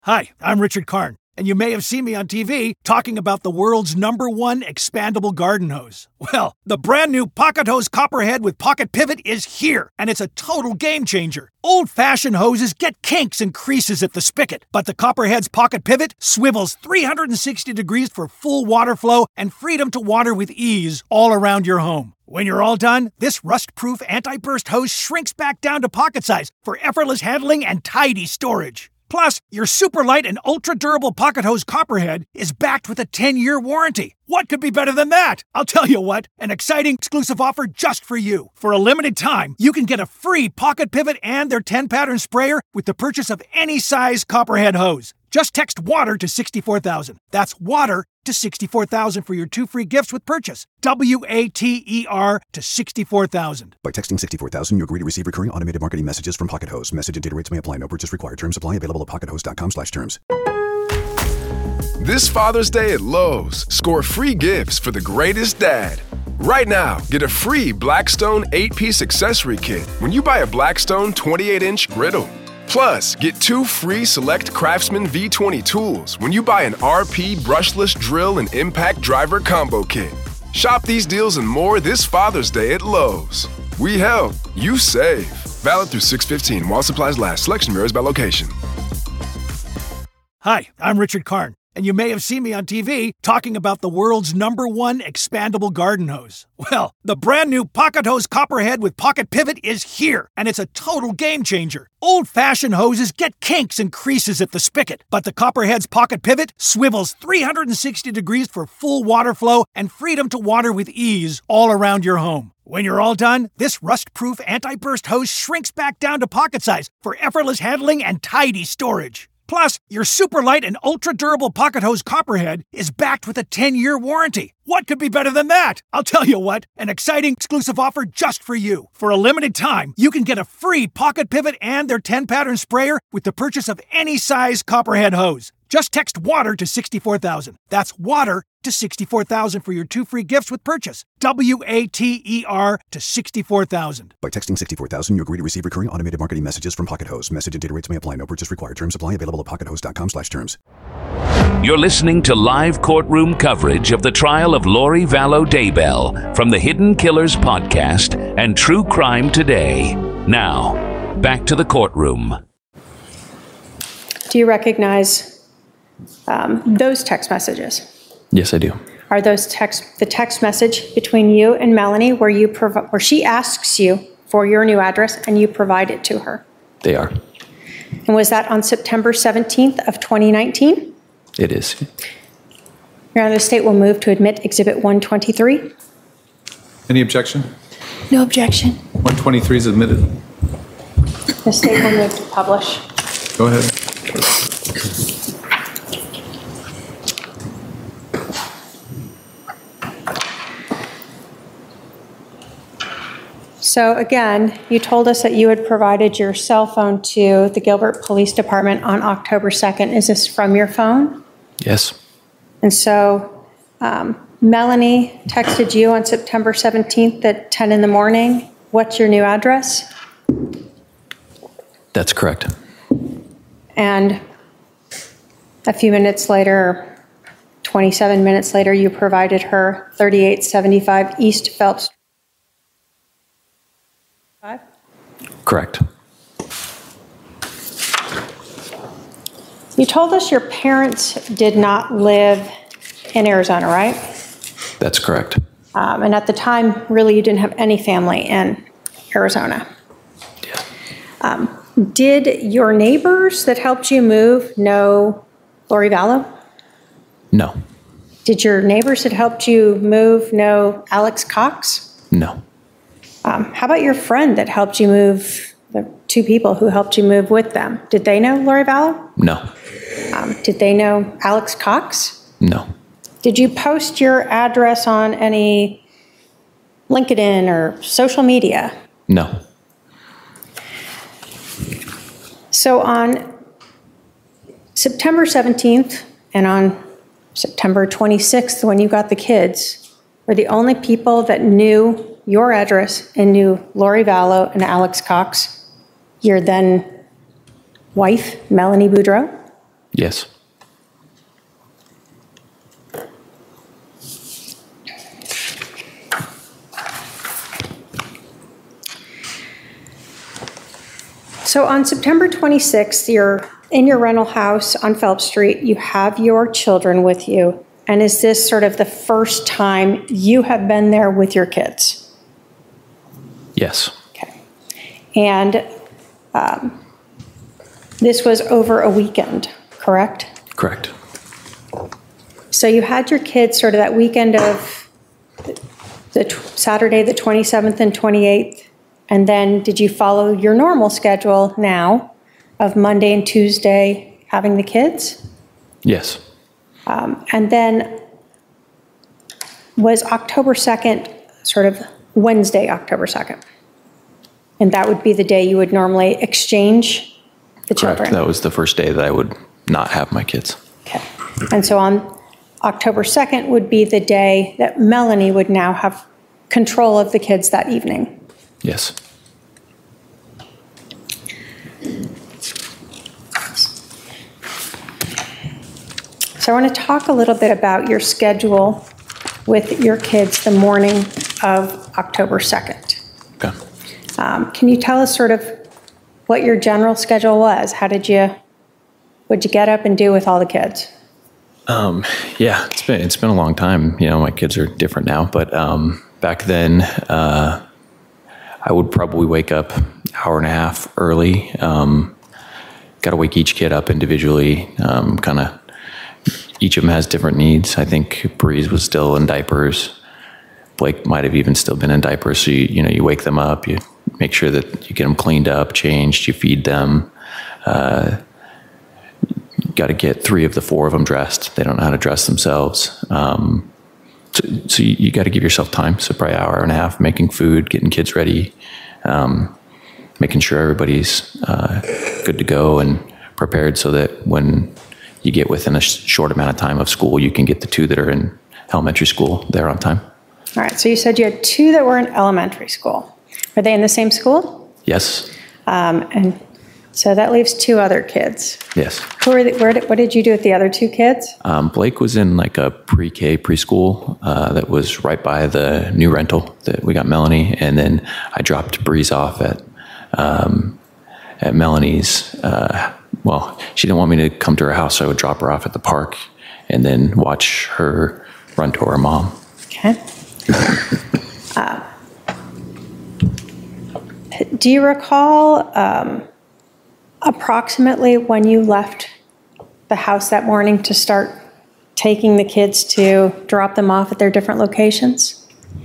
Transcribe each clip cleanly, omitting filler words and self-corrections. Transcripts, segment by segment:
Hi, I'm Richard Karn, and you may have seen me on TV talking about the world's #1 expandable garden hose. Well, the brand new Pocket Hose Copperhead with Pocket Pivot is here, and it's a total game changer. Old-fashioned hoses get kinks and creases at the spigot, but the Copperhead's Pocket Pivot swivels 360 degrees for full water flow and freedom to water with ease all around your home. When you're all done, this rust-proof anti-burst hose shrinks back down to pocket size for effortless handling and tidy storage. Plus, your super light and ultra-durable Pocket Hose Copperhead is backed with a 10-year warranty. What could be better than that? I'll tell you what, an exciting exclusive offer just for you. For a limited time, you can get a free Pocket Pivot and their 10-pattern sprayer with the purchase of any size Copperhead hose. Just text WATER to 64,000. That's WATER to 64,000 for your 2 free gifts with purchase. WATER to 64,000. By texting 64,000, you agree to receive recurring automated marketing messages from Pocket Hose. Message and data rates may apply. No purchase required. Terms apply. Available at pockethose.com/terms. This Father's Day at Lowe's, score free gifts for the greatest dad. Right now, get a free Blackstone 8-piece accessory kit when you buy a Blackstone 28-inch griddle. Plus, get 2 free select Craftsman V20 tools when you buy an RP brushless drill and impact driver combo kit. Shop these deals and more this Father's Day at Lowe's. We help, you save. Valid through 6/15 while supplies last. Selection varies by location. Hi, I'm Richard Karn, and you may have seen me on TV talking about the world's #1 expandable garden hose. Well, the brand new Pocket Hose Copperhead with Pocket Pivot is here, and it's a total game changer. Old-fashioned hoses get kinks and creases at the spigot, but the Copperhead's Pocket Pivot swivels 360 degrees for full water flow and freedom to water with ease all around your home. When you're all done, this rust-proof anti-burst hose shrinks back down to pocket size for effortless handling and tidy storage. Plus, your super light and ultra-durable Pocket Hose Copperhead is backed with a 10-year warranty. What could be better than that? I'll tell you what, an exciting exclusive offer just for you. For a limited time, you can get a free Pocket Pivot and their 10-pattern sprayer with the purchase of any size Copperhead hose. Just text WATER to 64,000. That's WATER to 64,000 for your 2 free gifts with purchase. WATER to 64,000. By texting 64,000, you agree to receive recurring automated marketing messages from Pocket Hose. Message and data rates may apply. No purchase required. Terms apply. Available at pockethose.com/terms. You're listening to live courtroom coverage of the trial of Lori Vallow Daybell from the Hidden Killers podcast and True Crime Today. Now, back to the courtroom. Do you recognize those text messages? Yes, I do. Are those the text message between you and Melanie where she asks you for your new address and you provide it to her? They are. And was that on September 17th of 2019? It is. Your Honor, the state will move to admit Exhibit 123. Any objection? No objection. 123 is admitted. The state will move to publish. Go ahead. So again, you told us that you had provided your cell phone to the Gilbert Police Department on October 2nd. Is this from your phone? Yes. And so Melanie texted you on September 17th at 10 in the morning. What's your new address? That's correct. And a few minutes later, 27 minutes later, you provided her 3875 East Phelps. Correct. You told us your parents did not live in Arizona, right? That's correct. And at the time, really, you didn't have any family in Arizona. Yeah. Did your neighbors that helped you move know Lori Vallow? No. Did your neighbors that helped you move know Alex Cox? No. How about your friend that helped you move, the 2 people who helped you move with them? Did they know Lori Vallow? No. Did they know Alex Cox? No. Did you post your address on any LinkedIn or social media? No. So on September 17th and on September 26th, when you got the kids, were the only people that knew your address and knew Lori Vallow and Alex Cox, your then wife, Melanie Boudreau? Yes. So on September 26th, you're in your rental house on Phelps Street. You have your children with you. And is this sort of the first time you have been there with your kids? Yes. Okay. And this was over a weekend, correct? Correct. So you had your kids sort of that weekend of Saturday, the 27th and 28th. And then did you follow your normal schedule now of Monday and Tuesday having the kids? Yes. And then was October 2nd sort of Wednesday, October 2nd? And that would be the day you would normally exchange the children? Correct. That was the first day that I would not have my kids. Okay. And so on October 2nd would be the day that Melanie would now have control of the kids that evening? Yes. So I want to talk a little bit about your schedule with your kids the morning of October 2nd. Okay. Can you tell us sort of what your general schedule was? What'd you get up and do with all the kids? Yeah, it's been a long time. You know, my kids are different now, but back then, I would probably wake up an hour and a half early. Got to wake each kid up individually. Each of them has different needs. I think Breeze was still in diapers. Blake might have even still been in diapers. So you wake them up, you make sure that you get them cleaned up, changed, you feed them. Got to get 3 of the 4 of them dressed. They don't know how to dress themselves. So you got to give yourself time. So probably an hour and a half making food, getting kids ready, making sure everybody's good to go and prepared so that when you get within a short amount of time of school, you can get the 2 that are in elementary school there on time. All right, so you said you had 2 that were in elementary school. Are they in the same school? Yes. And so that leaves 2 other kids. Yes. What did you do with the other 2 kids? Blake was in like a pre-K preschool that was right by the new rental that we got Melanie, and then I dropped Breeze off at Melanie's. Well, she didn't want me to come to her house, so I would drop her off at the park and then watch her run to her mom. Okay. Do you recall approximately when you left the house that morning to start taking the kids to drop them off at their different locations?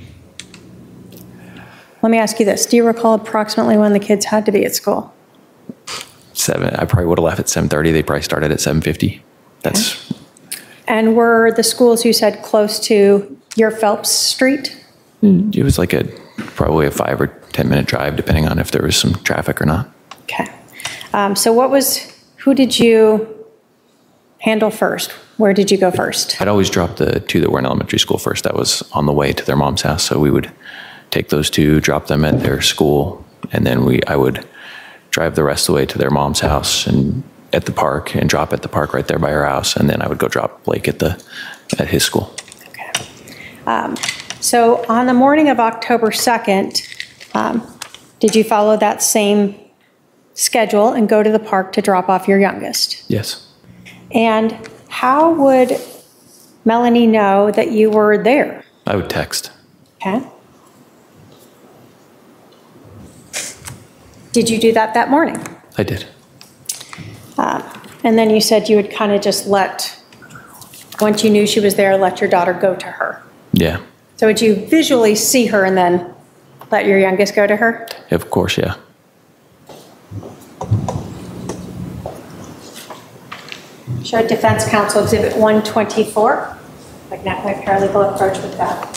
Let me ask you this. Do you recall approximately when the kids had to be at school? 7. I probably would have left at 7:30. They probably started at 7:50. That's. Okay. And were the schools you said close to your Phelps Street? It was like probably a 5 or 10 minute drive, depending on if there was some traffic or not. Okay. So who did you handle first? Where did you go first? I'd always drop the 2 that were in elementary school first. That was on the way to their mom's house. So we would take those 2, drop them at their school, and then I would drive the rest of the way to their mom's house and at the park and drop at the park right there by her house. And then I would go drop Blake at his school. Okay. So on the morning of October 2nd, did you follow that same schedule and go to the park to drop off your youngest? Yes. And how would Melanie know that you were there? I would text. Okay. Did you do that morning? I did. And then you said you would kind of just once you knew she was there, let your daughter go to her. Yeah. So would you visually see her and then let your youngest go to her? Of course, yeah. Show Defense Counsel Exhibit 124. Like that, my paralegal approach with that.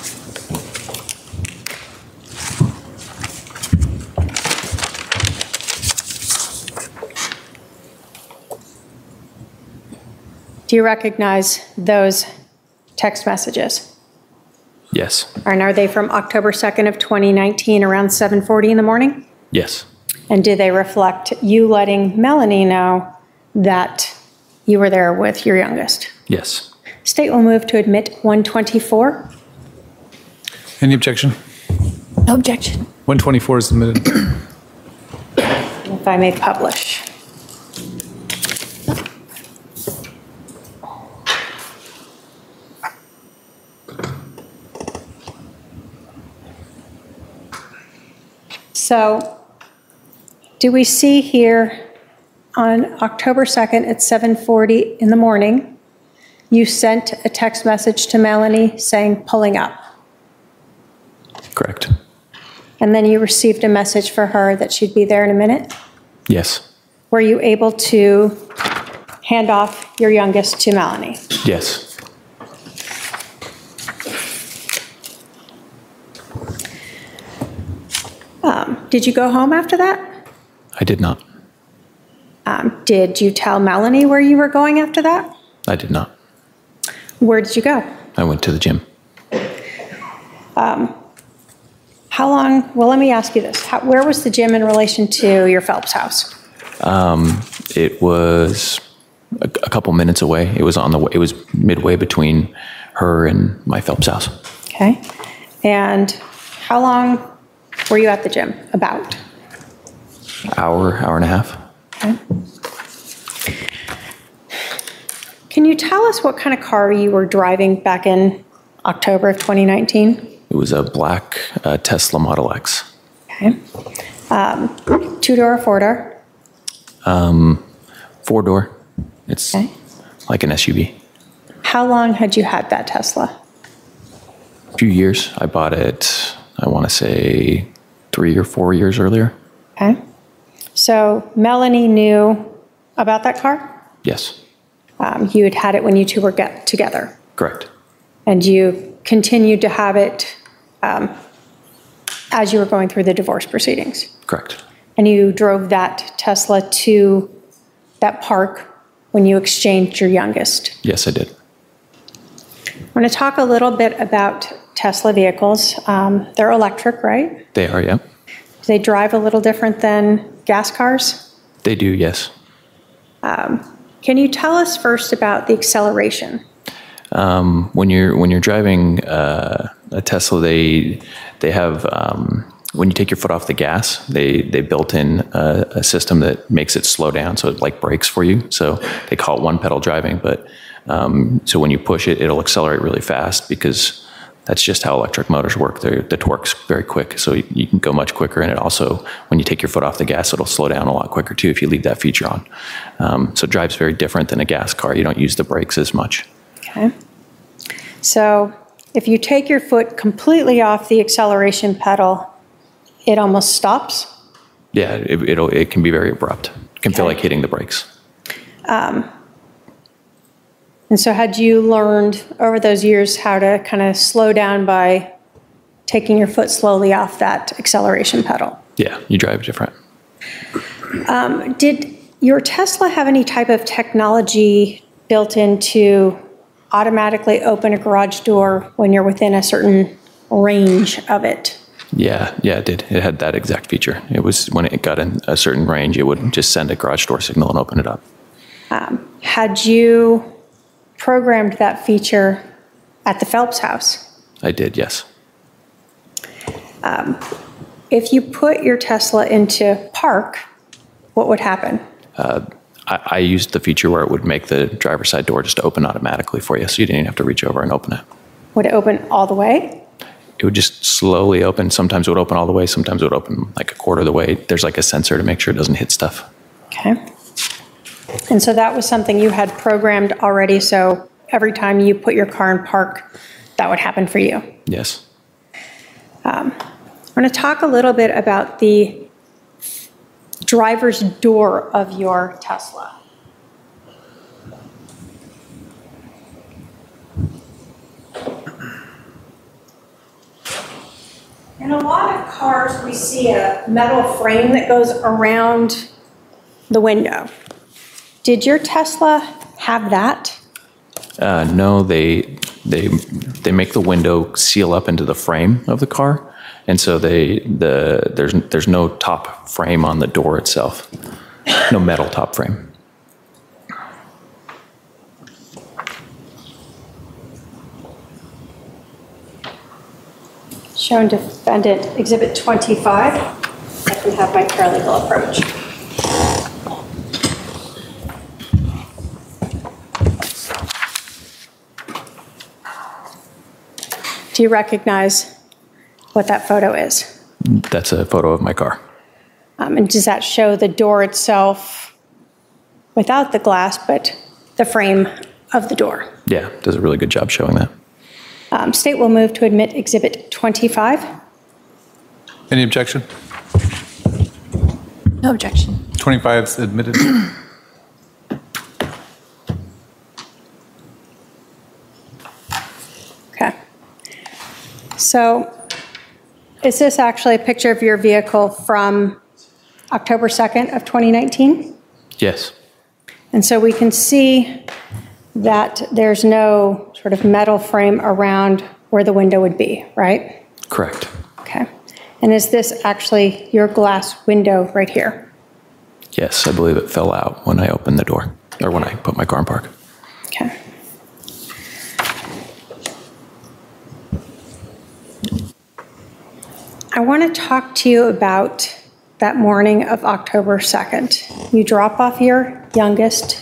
Do you recognize those text messages? Yes. And are they from October 2nd of 2019 around 7:40 in the morning? Yes. And do they reflect you letting Melanie know that you were there with your youngest. Yes. State will move to admit 124. Any objection? No objection. 124 is admitted. If I may publish. So, do we see here on October 2nd at 7:40 in the morning, you sent a text message to Melanie saying pulling up? Correct. And then you received a message for her that she'd be there in a minute? Yes. Were you able to hand off your youngest to Melanie? Yes. Did you go home after that? I did not. Did you tell Melanie where you were going after that? I did not. Where did you go? I went to the gym. How long, well, let me ask you this. Where was the gym in relation to your Phelps house? It was a couple minutes away. It was on the way. It was midway between her and my Phelps house. Okay. And how long were you at the gym? About? Hour and a half. Okay. Can you tell us what kind of car you were driving back in October of 2019? It was a black Tesla Model X. Okay. Two-door or four-door? Four-door. It's Okay. like an SUV. How long had you had that Tesla? A few years. I bought it, I want to say 3 or 4 years earlier. Okay. So Melanie knew about that car? Yes. You had had it when you two were together, Correct. and you continued to have it as you were going through the divorce proceedings. Correct. And you drove that Tesla to that park when you exchanged your youngest. Yes, I did. I want to talk a little bit about Tesla vehicles. They're electric, right? They are, yeah. Do they drive a little different than gas cars? They do, yes. Can you tell us first about the acceleration? When you're driving a Tesla, they have when you take your foot off the gas, they built in a system that makes it slow down, so it like brakes for you. So they call it one pedal driving, but so when you push it, it'll accelerate really fast because that's just how electric motors work. The torque's very quick, so you can go much quicker. And it also, when you take your foot off the gas, it'll slow down a lot quicker too if you leave that feature on. So it drives very different than a gas car. You don't use the brakes as much. Okay. So if you take your foot completely off the acceleration pedal, it almost stops? Yeah, it can be very abrupt. It can feel like hitting the brakes. And so had you learned over those years how to kind of slow down by taking your foot slowly off that acceleration pedal? Yeah, you drive different. Did your Tesla have any type of technology built in to automatically open a garage door when you're within a certain range of it? Yeah, it did. It had that exact feature. It was when it got in a certain range, it would just send a garage door signal and open it up. Had you programmed that feature at the Phelps house? I did, yes. If you put your Tesla into park, what would happen? I used the feature where it would make the driver's side door just open automatically for you, so you didn't even have to reach over and open it. Would it open all the way? It would just slowly open. Sometimes it would open all the way. Sometimes it would open like a quarter of the way. There's like a sensor to make sure it doesn't hit stuff. Okay. And so that was something you had programmed already, so every time you put your car in park, that would happen for you? Yes. I want to talk a little bit about the driver's door of your Tesla. In a lot of cars, we see a metal frame that goes around the window. Did your Tesla have that? No, they make the window seal up into the frame of the car, and so there's no top frame on the door itself, no metal top frame. Shown Defendant Exhibit 25. I can have my paralegal approach. Do you recognize what that photo is? That's a photo of my car. And does that show the door itself without the glass, but the frame of the door? Yeah, does a really good job showing that. State will move to admit Exhibit 25. Any objection? No objection. 25 is admitted. Okay. So is this actually a picture of your vehicle from October 2nd of 2019? Yes. And so we can see that there's no sort of metal frame around where the window would be, right? Correct. Okay. And is this actually your glass window right here? Yes, I believe it fell out when I opened the door, or when I put my car in park. Okay. I want to talk to you about that morning of October 2nd. You drop off your youngest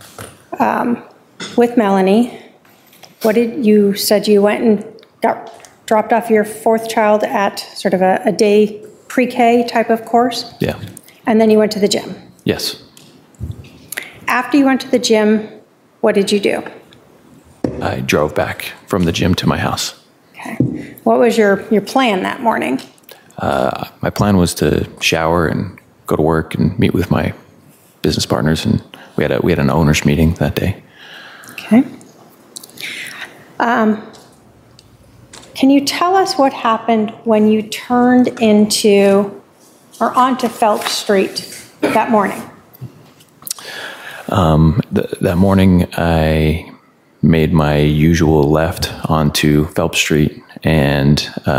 with Melanie. What did you said you went and dropped off your fourth child at sort of a day pre-K type of course? Yeah. And then you went to the gym. Yes. After you went to the gym, what did you do? I drove back from the gym to my house. Okay. What was your plan that morning? My plan was to shower and go to work and meet with my business partners, and we had an owners meeting that day. Okay. Can you tell us what happened when you turned into or onto Phelps Street that morning? That morning, I made my usual left onto Phelps Street, and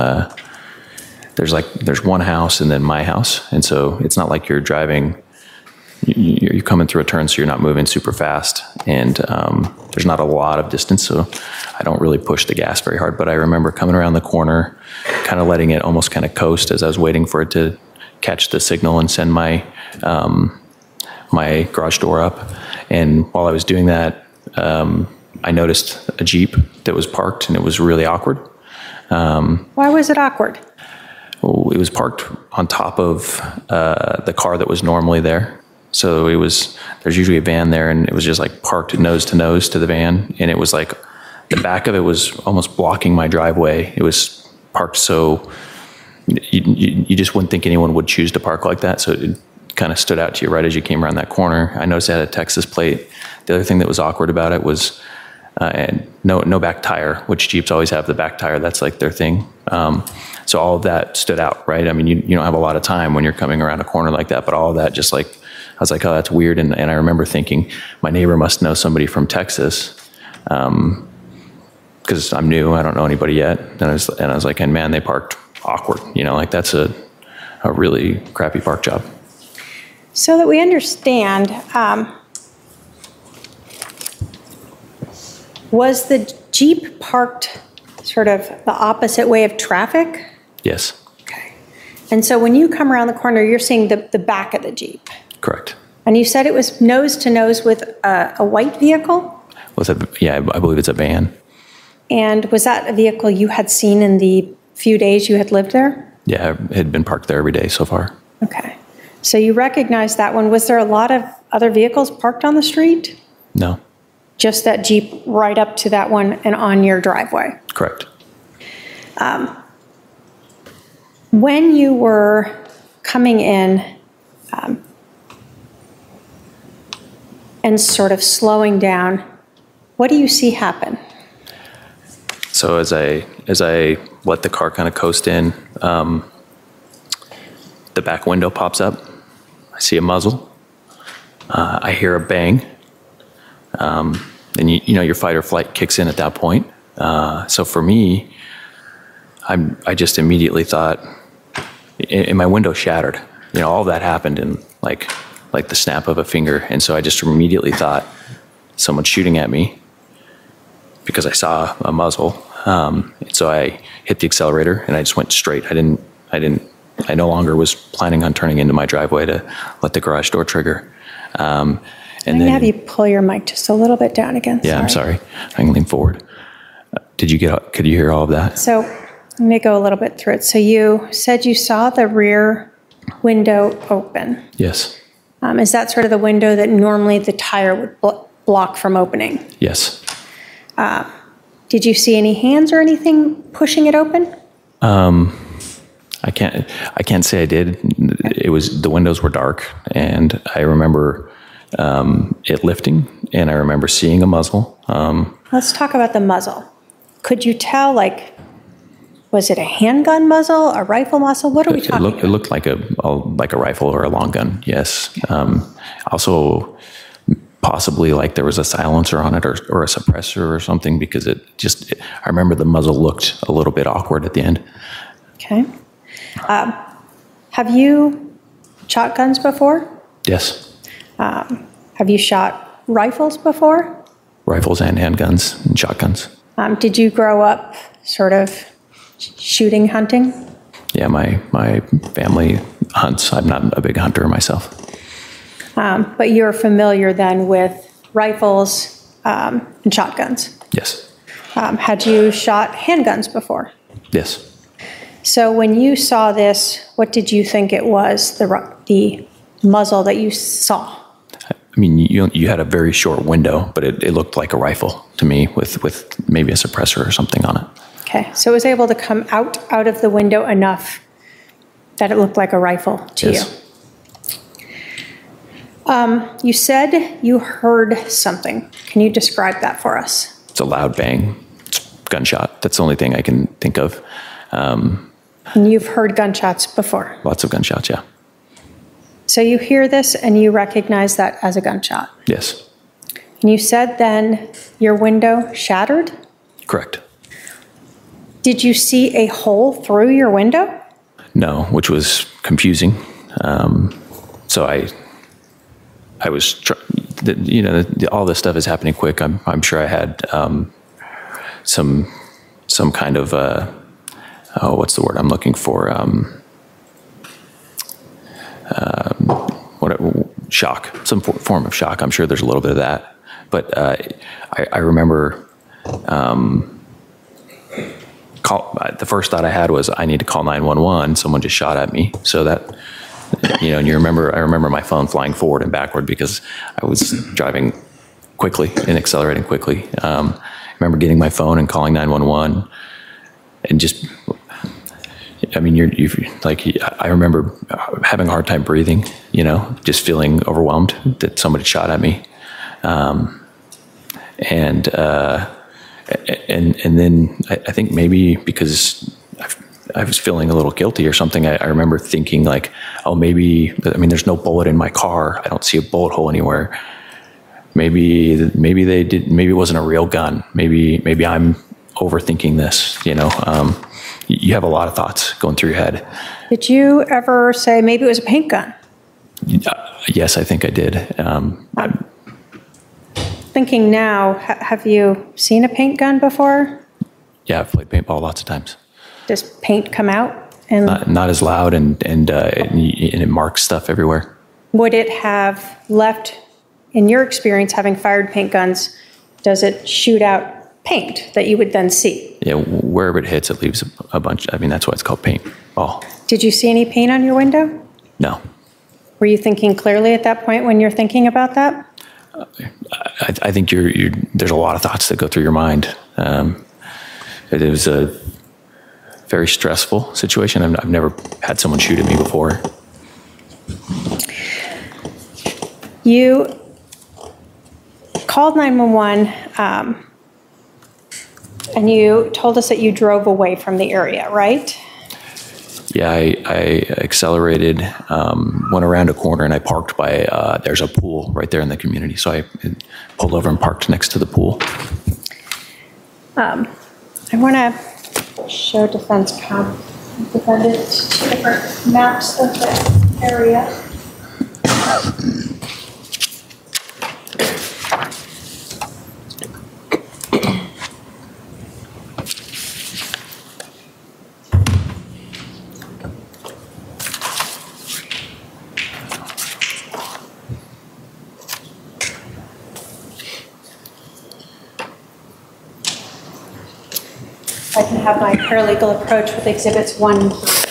there's one house and then my house, and so it's not like you're driving. You're coming through a turn, so you're not moving super fast, and there's not a lot of distance, so I don't really push the gas very hard. But I remember coming around the corner, kind of letting it almost kind of coast as I was waiting for it to catch the signal and send my my garage door up. And while I was doing that, I noticed a Jeep that was parked, and it was really awkward. Why was it awkward? It was parked on top of the car that was normally there. So there's usually a van there, and it was just like parked nose to the van. And it was like, the back of it was almost blocking my driveway. It was parked so you just wouldn't think anyone would choose to park like that. So it kind of stood out to you right as you came around that corner. I noticed it had a Texas plate. The other thing that was awkward about it was no back tire, which Jeeps always have the back tire. That's like their thing. So all of that stood out, right? I mean, you don't have a lot of time when you're coming around a corner like that, but all of that just like, I was like, oh, that's weird. And I remember thinking my neighbor must know somebody from Texas, because I'm new. I don't know anybody yet. And I was like, and man, they parked awkward. Like that's a really crappy park job. So that we understand, was the Jeep parked sort of the opposite way of traffic? Yes. Okay. And so when you come around the corner, you're seeing the back of the Jeep. Correct. And you said it was nose to nose with a white vehicle? Yeah, I believe it's a van. And was that a vehicle you had seen in the few days you had lived there? Yeah, it had been parked there every day so far. Okay. So you recognized that one. Was there a lot of other vehicles parked on the street? No. Just that Jeep right up to that one and on your driveway? Correct. When you were coming in and sort of slowing down, what do you see happen? So as I let the car kind of coast in, the back window pops up. I see a muzzle. I hear a bang. And your fight or flight kicks in at that point. So for me, I just immediately thought, and my window shattered. All that happened in like the snap of a finger. And so I just immediately thought someone's shooting at me because I saw a muzzle. So I hit the accelerator and I just went straight. I no longer was planning on turning into my driveway to let the garage door trigger. And I'm going to have you pull your mic just a little bit down again. Yeah, I'm sorry. I can lean forward. Could you hear all of that? So let me go a little bit through it. So you said you saw the rear window open. Yes. Is that sort of the window that normally the tire would block from opening? Yes. Did you see any hands or anything pushing it open? I can't say I did. The windows were dark, and I remember it lifting, and I remember seeing a muzzle. Let's talk about the muzzle. Could you tell, was it a handgun muzzle, a rifle muzzle? What are we talking about? It looked like a rifle or a long gun. Yes. Also, possibly like there was a silencer on it or a suppressor or something, because I remember the muzzle looked a little bit awkward at the end. Okay. Have you shot guns before? Yes. Have you shot rifles before? Rifles and handguns and shotguns. Did you grow up sort of shooting, hunting? Yeah, my family hunts. I'm not a big hunter myself. But you're familiar then with rifles and shotguns? Yes. Had you shot handguns before? Yes. So when you saw this, what did you think it was, the muzzle that you saw? I mean, you had a very short window, but it looked like a rifle to me with maybe a suppressor or something on it. Okay, so it was able to come out of the window enough that it looked like a rifle to you. You said you heard something. Can you describe that for us? It's a loud bang. It's gunshot. That's the only thing I can think of. And you've heard gunshots before? Lots of gunshots, yeah. So you hear this and you recognize that as a gunshot? Yes. And you said then your window shattered? Correct. Did you see a hole through your window? No, which was confusing. So I was, all this stuff is happening quick. I'm sure I had some kind of, what's the word I'm looking for? Shock, some form of shock. I'm sure there's a little bit of that. But I remember the first thought I had was, I need to call 911. Someone just shot at me. So that, and I remember my phone flying forward and backward because I was driving quickly and accelerating quickly. I remember getting my phone and calling 911 and just, I mean, I remember having a hard time breathing, just feeling overwhelmed that somebody shot at me. And then I think maybe because I was feeling a little guilty or something, I remember thinking maybe there's no bullet in my car. I don't see a bullet hole anywhere. Maybe they did. Maybe it wasn't a real gun. Maybe I'm overthinking this. You have a lot of thoughts going through your head. Did you ever say maybe it was a paint gun? Yes, I think I did. Thinking now, have you seen a paint gun before? Yeah, I've played paintball lots of times. Does paint come out? And not as loud, and it marks stuff everywhere. Would it have left, in your experience, having fired paint guns, does it shoot out paint that you would then see? Yeah, wherever it hits, it leaves a bunch. I mean, that's why it's called paintball. Did you see any paint on your window? No. Were you thinking clearly at that point when you're thinking about that? I think there's a lot of thoughts that go through your mind. It was a very stressful situation. I've never had someone shoot at me before. You called 911, and you told us that you drove away from the area, right? Yeah, I accelerated, went around a corner, and I parked by, there's a pool right there in the community. So I pulled over and parked next to the pool. I want to show defendants two different maps of the area. I can have my paralegal approach with exhibits 1 and 3.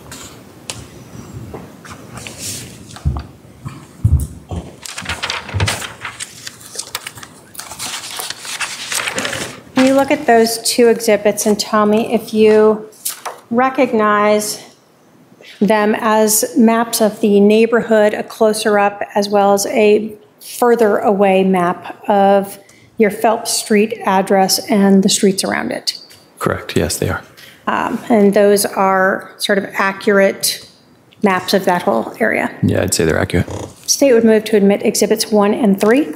Can you look at those 2 exhibits and tell me if you recognize them as maps of the neighborhood, a closer up, as well as a further away map of your Phelps Street address and the streets around it? Correct. Yes, they are. And those are sort of accurate maps of that whole area. Yeah, I'd say they're accurate. State would move to admit exhibits 1 and 3.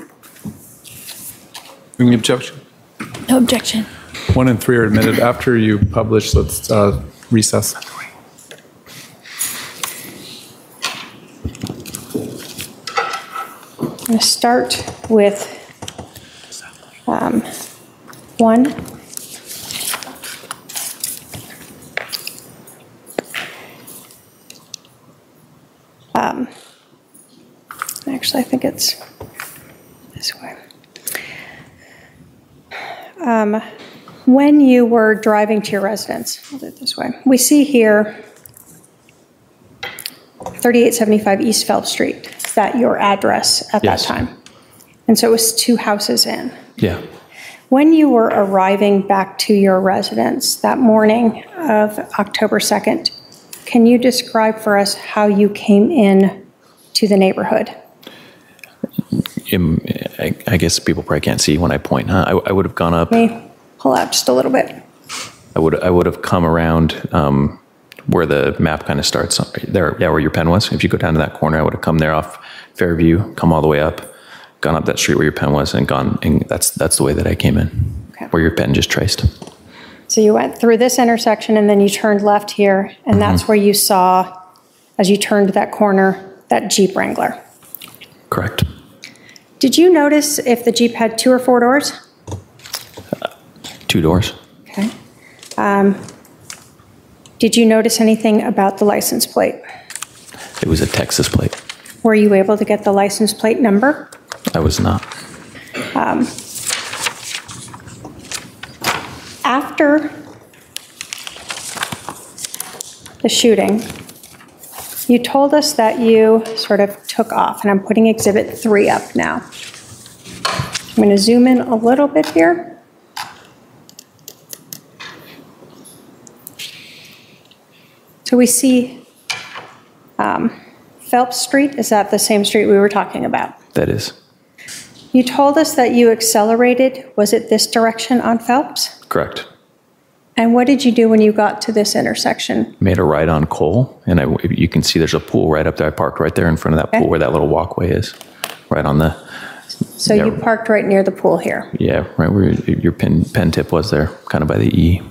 Any objection? No objection. 1 and 3 are admitted. After you publish, let's recess. I'm going to start with 1. Actually, I think it's this way. When you were driving to your residence, I'll do it this way. We see here 3875 East Phelps Street. Is that your address at Yes. that time? And so it was 2 houses in. Yeah. When you were arriving back to your residence that morning of October 2nd, can you describe for us how you came in to the neighborhood? I guess people probably can't see when I point, huh? I would have gone up. Let me pull out just a little bit. I would have come around where the map kind of starts there. Yeah, where your pen was. If you go down to that corner, I would have come there off Fairview, come all the way up, gone up that street where your pen was, and gone. And that's the way that I came in, Okay. where your pen just traced. So you went through this intersection and then you turned left here, and that's where you saw, as you turned that corner, that Jeep Wrangler. Correct. Did you notice if the Jeep had 2 or 4 doors? 2 doors. Okay. Did you notice anything about the license plate? It was a Texas plate. Were you able to get the license plate number? I was not. After the shooting, you told us that you sort of took off, and I'm putting exhibit 3 up now. I'm going to zoom in a little bit here. So we see Phelps Street. Is that the same street we were talking about? That is. You told us that you accelerated. Was it this direction on Phelps? Correct. And what did you do when you got to this intersection? Made a right on Cole, and you can see there's a pool right up there. I parked right there in front of that pool where that little walkway is, right on the. So Yeah. you parked right near the pool here. Yeah, right where your pen tip was there, kind of by the E.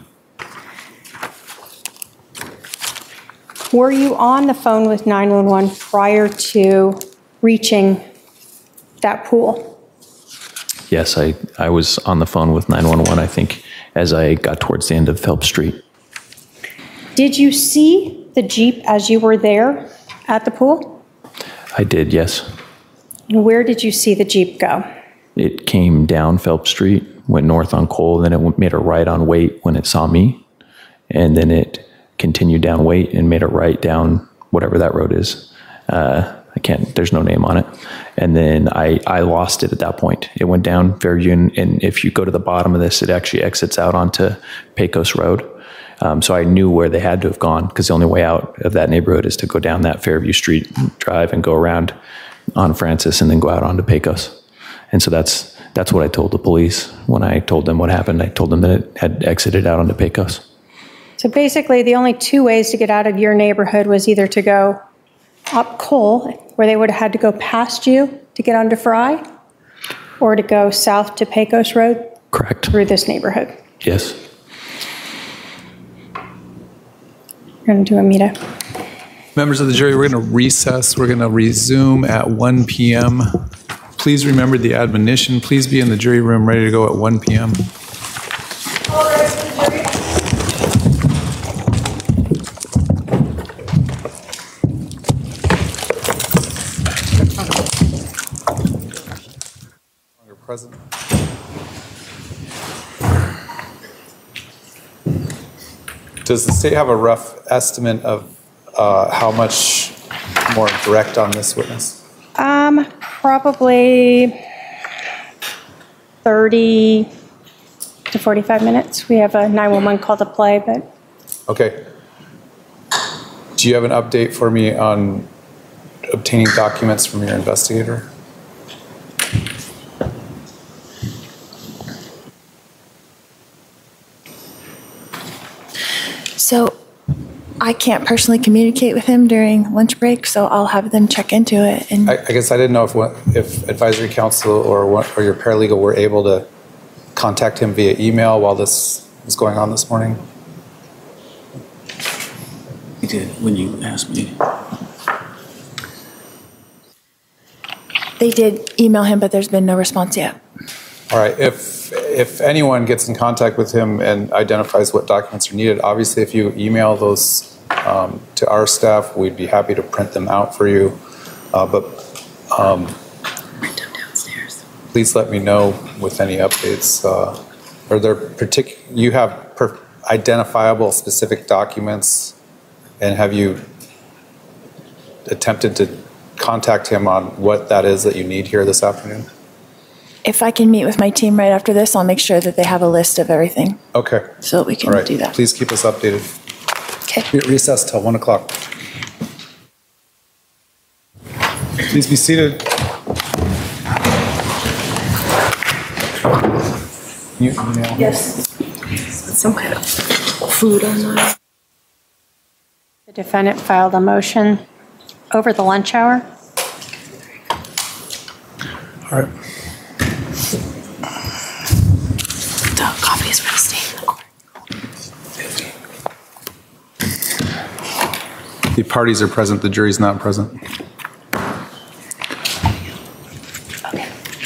Were you on the phone with 911 prior to reaching that pool? Yes, I was on the phone with 911, I think, as I got towards the end of Phelps Street. Did you see the Jeep as you were there at the pool? I did, yes. And where did you see the Jeep go? It came down Phelps Street, went north on Cole, then it made a right on Waite when it saw me, and then it continued down Waite and made a right down whatever that road is. There's no name on it. And then I lost it at that point. It went down Fairview, and if you go to the bottom of this, it actually exits out onto Pecos Road. So I knew where they had to have gone, because the only way out of that neighborhood is to go down that Fairview Street drive and go around on Francis and then go out onto Pecos. And so that's what I told the police when I told them what happened. I told them that it had exited out onto Pecos. So basically, the only 2 ways to get out of your neighborhood was either to go up Cole, where they would have had to go past you to get onto Fry, or to go south to Pecos Road Correct. through this neighborhood. Yes. We're going to do Amita. Members of the jury, we're going to recess. We're going to resume at 1 p.m. Please remember the admonition. Please be in the jury room ready to go at 1 p.m. Present. Does the state have a rough estimate of how much more direct on this witness? Probably 30 to 45 minutes. We have a 911 call to play, but. Okay. Do you have an update for me on obtaining documents from your investigator? So I can't personally communicate with him during lunch break, so I'll have them check into it. And I guess I didn't know if advisory council or your paralegal were able to contact him via email while this was going on this morning. You did when you asked me. they did email him, but there's been no response yet. All right. If anyone gets in contact with him and identifies what documents are needed, obviously, if you email those to our staff, we'd be happy to print them out for you. Print them downstairs. Please let me know with any updates. Are there you have identifiable specific documents, and have you attempted to contact him on what that is that you need here this afternoon? If I can meet with my team right after this, I'll make sure that they have a list of everything. Okay. So that we can All right. do that. Please keep us updated. Okay. Be at recess till 1 o'clock. Please be seated. You email? Yes. Some kind of food online. The defendant filed a motion over the lunch hour. All right. The coffee is for the state in the court. The parties are present, the jury's not present. Okay.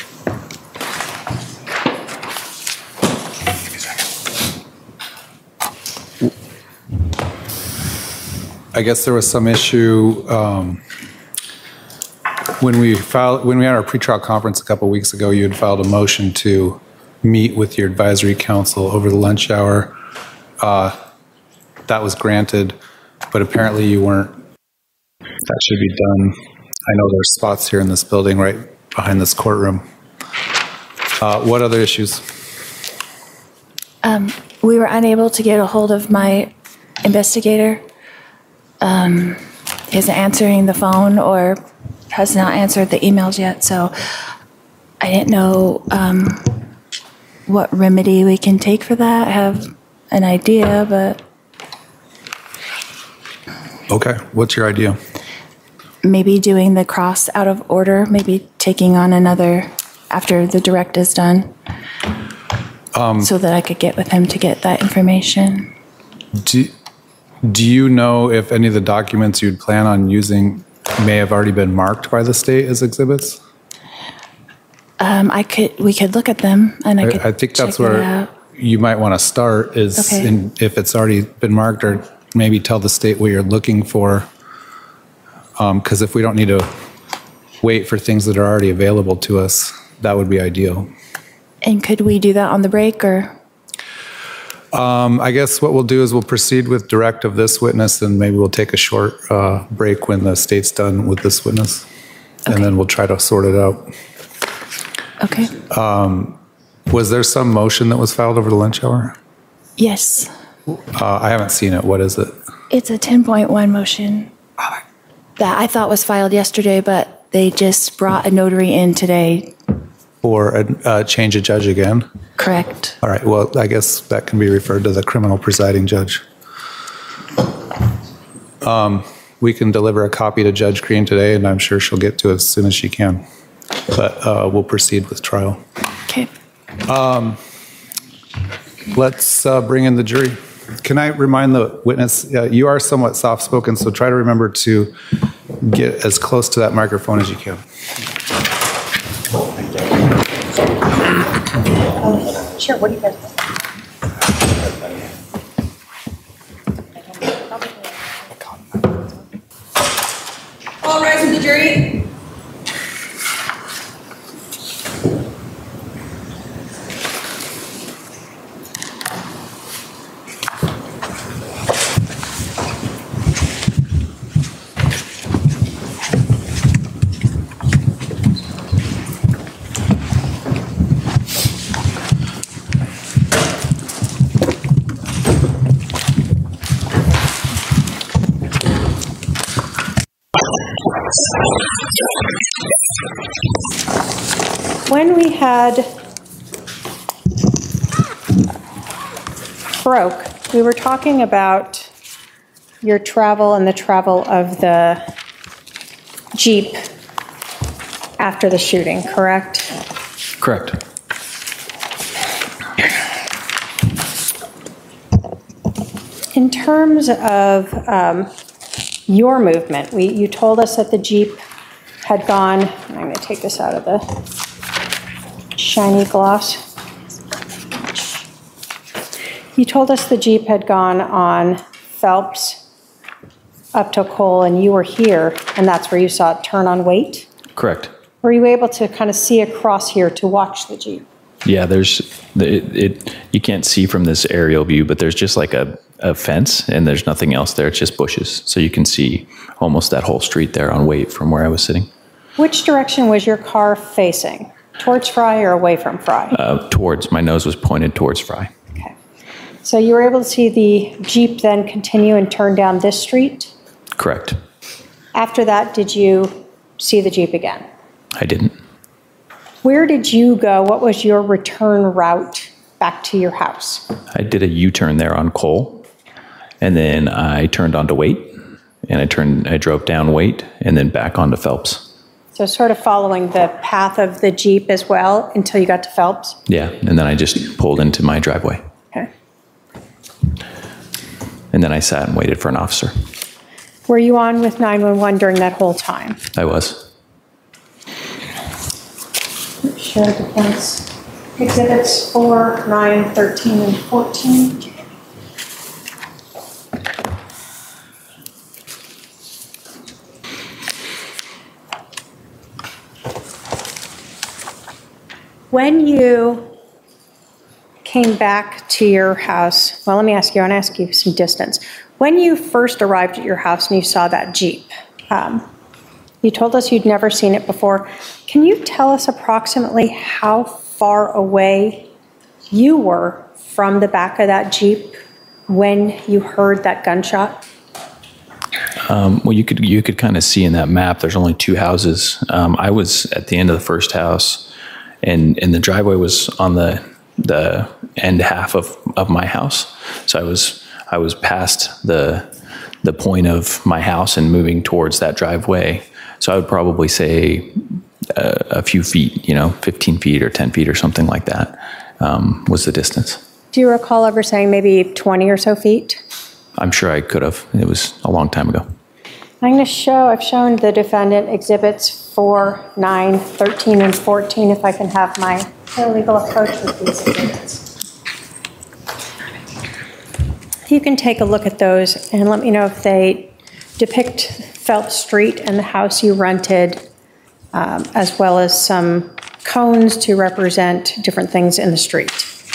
I guess there was some issue when we had our pretrial conference a couple weeks ago. You had filed a motion to meet with your advisory council over the lunch hour. That was granted, but apparently you weren't. That should be done. I know there's spots here in this building right behind this courtroom. What other issues? We were unable to get a hold of my investigator. Isn't answering the phone or has not answered the emails yet, so I didn't know what remedy we can take for that. I have an idea, but Okay, what's your idea? maybe doing the cross out of order, maybe taking on another after the direct is done, so that I could get with him to get that information. Do you know if any of the documents you'd plan on using may have already been marked by the state as exhibits? We could look at them, and I think that's check it where out. you might want to start is Okay. if it's already been marked, or maybe tell the state what you're looking for. Because if we don't need to wait for things that are already available to us, that would be ideal. And could we do that on the break, or? I guess what we'll do is we'll proceed with direct of this witness, and maybe we'll take a short break when the state's done with this witness. Okay. And then we'll try to sort it out. Okay. Was there some motion that was filed over the lunch hour? Yes. I haven't seen it. What is it? It's a 10.1 motion that I thought was filed yesterday, but they just brought a notary in today. For a change of judge again? Correct. All right, well, I guess that can be referred to the criminal presiding judge. We can deliver a copy to Judge Green today, and I'm sure she'll get to it as soon as she can. But we'll proceed with trial. Okay. Let's bring in the jury. Can I remind the witness, you are somewhat soft-spoken, so try to remember to get as close to that microphone as you can. Sure, what do you guys want? All rise for the jury. when we had broke, we were talking about your travel and the travel of the Jeep after the shooting, correct? Correct. In terms of your movement, you told us that the Jeep had gone, I'm going to take this out of the shiny gloss. You told us the Jeep had gone on Phelps up to Cole, and you were here, and that's where you saw it turn on Waite? Correct. Were you able to kind of see across here to watch the Jeep? Yeah, you can't see from this aerial view, but there's just like a fence, and there's nothing else there. It's just bushes. So you can see almost that whole street there on Waite from where I was sitting. Which direction was your car facing? Towards Fry or away from Fry? My nose was pointed towards Fry. Okay. So you were able to see the Jeep then continue and turn down this street? Correct. After that, did you see the Jeep again? I didn't. Where did you go? What was your return route back to your house? I did a U-turn there on Cole, and then I turned onto Waite, and I drove down Waite, and then back onto Phelps. So sort of following the path of the Jeep as well until you got to Phelps? Yeah, and then I just pulled into my driveway. Okay. And then I sat and waited for an officer. Were you on with 911 during that whole time? I was. Show defense exhibits 4, 9, 13, and 14. When you came back to your house, well, let me ask you, I want to ask you some distance. When you first arrived at your house and you saw that Jeep, you told us you'd never seen it before. Can you tell us approximately how far away you were from the back of that Jeep when you heard that gunshot? Well, you could kind of see in that map, there's only two houses. I was at the end of the first house, and the driveway was on the end half of my house. So I was past the point of my house and moving towards that driveway. So I would probably say a few feet, 15 feet or 10 feet or something like that was the distance. Do you recall ever saying maybe 20 or so feet? I'm sure I could have. It was a long time ago. I've shown the defendant exhibits 4, 9, 13, and 14, if I can have my paralegal approach with these exhibits. You can take a look at those and let me know if they depict Phelps Street and the house you rented, as well as some cones to represent different things in the street.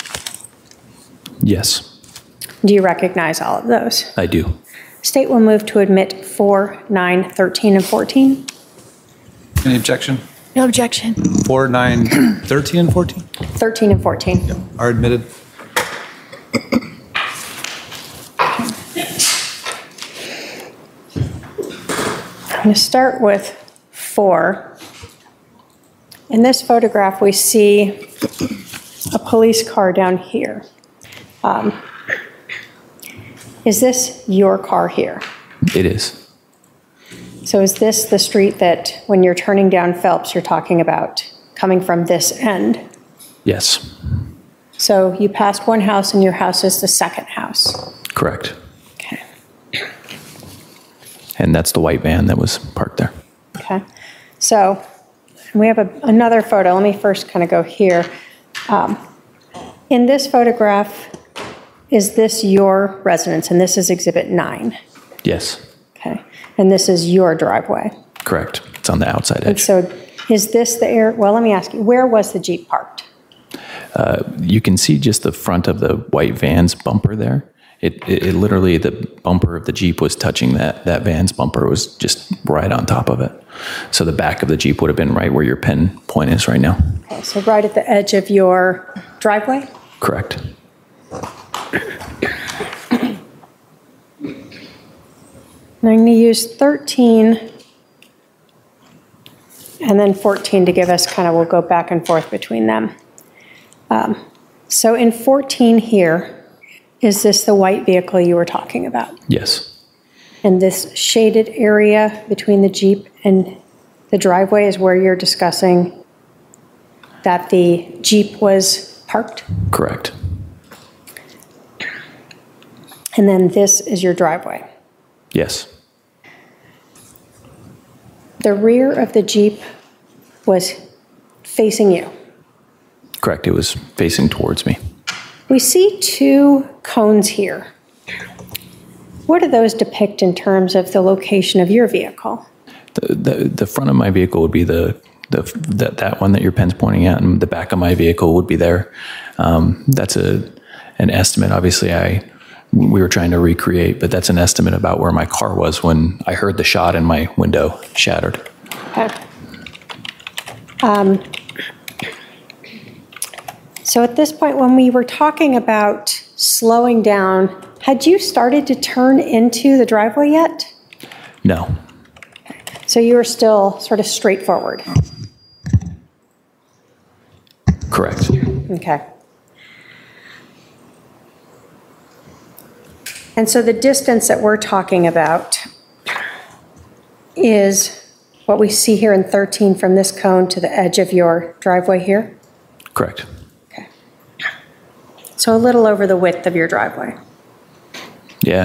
Yes. Do you recognize all of those? I do. State will move to admit 4, 9, 13, and 14. Any objection? No objection. 4, 9, 13, and 14? 13 and 14. Are admitted. I'm going to start with 4. In this photograph, we see a police car down here. Is this your car here? It is. So is this the street that when you're turning down Phelps, you're talking about coming from this end? Yes. So you passed one house and your house is the second house? Correct. Okay. And that's the white van that was parked there. Okay. So we have another photo. Let me first kind of go here. In this photograph, is this your residence? And this is Exhibit 9? Yes. Okay. And this is your driveway? Correct. It's on the outside edge. And so is this the area? Well, let me ask you, where was the Jeep parked? You can see just the front of the white van's bumper there. It literally, the bumper of the Jeep was touching that van's bumper. It was just right on top of it. So the back of the Jeep would have been right where your pin point is right now. Okay, so right at the edge of your driveway? Correct. I'm going to use 13 and then 14 to give us kind of, we'll go back and forth between them. So in 14 here, is this the white vehicle you were talking about? Yes. And this shaded area between the Jeep and the driveway is where you're discussing that the Jeep was parked? Correct. And then this is your driveway? Yes. The rear of the Jeep was facing you? Correct. It was facing towards me. We see two cones here. What do those depict in terms of the location of your vehicle? The front of my vehicle would be that one that your pen's pointing at, and the back of my vehicle would be there. That's an estimate. Obviously, we were trying to recreate, but that's an estimate about where my car was when I heard the shot and my window shattered. Okay. So at this point, when we were talking about slowing down, had you started to turn into the driveway yet? No. So you were still sort of straightforward? Correct. Okay. And so the distance that we're talking about is what we see here in 13 from this cone to the edge of your driveway here? Correct. Okay. So a little over the width of your driveway. Yeah.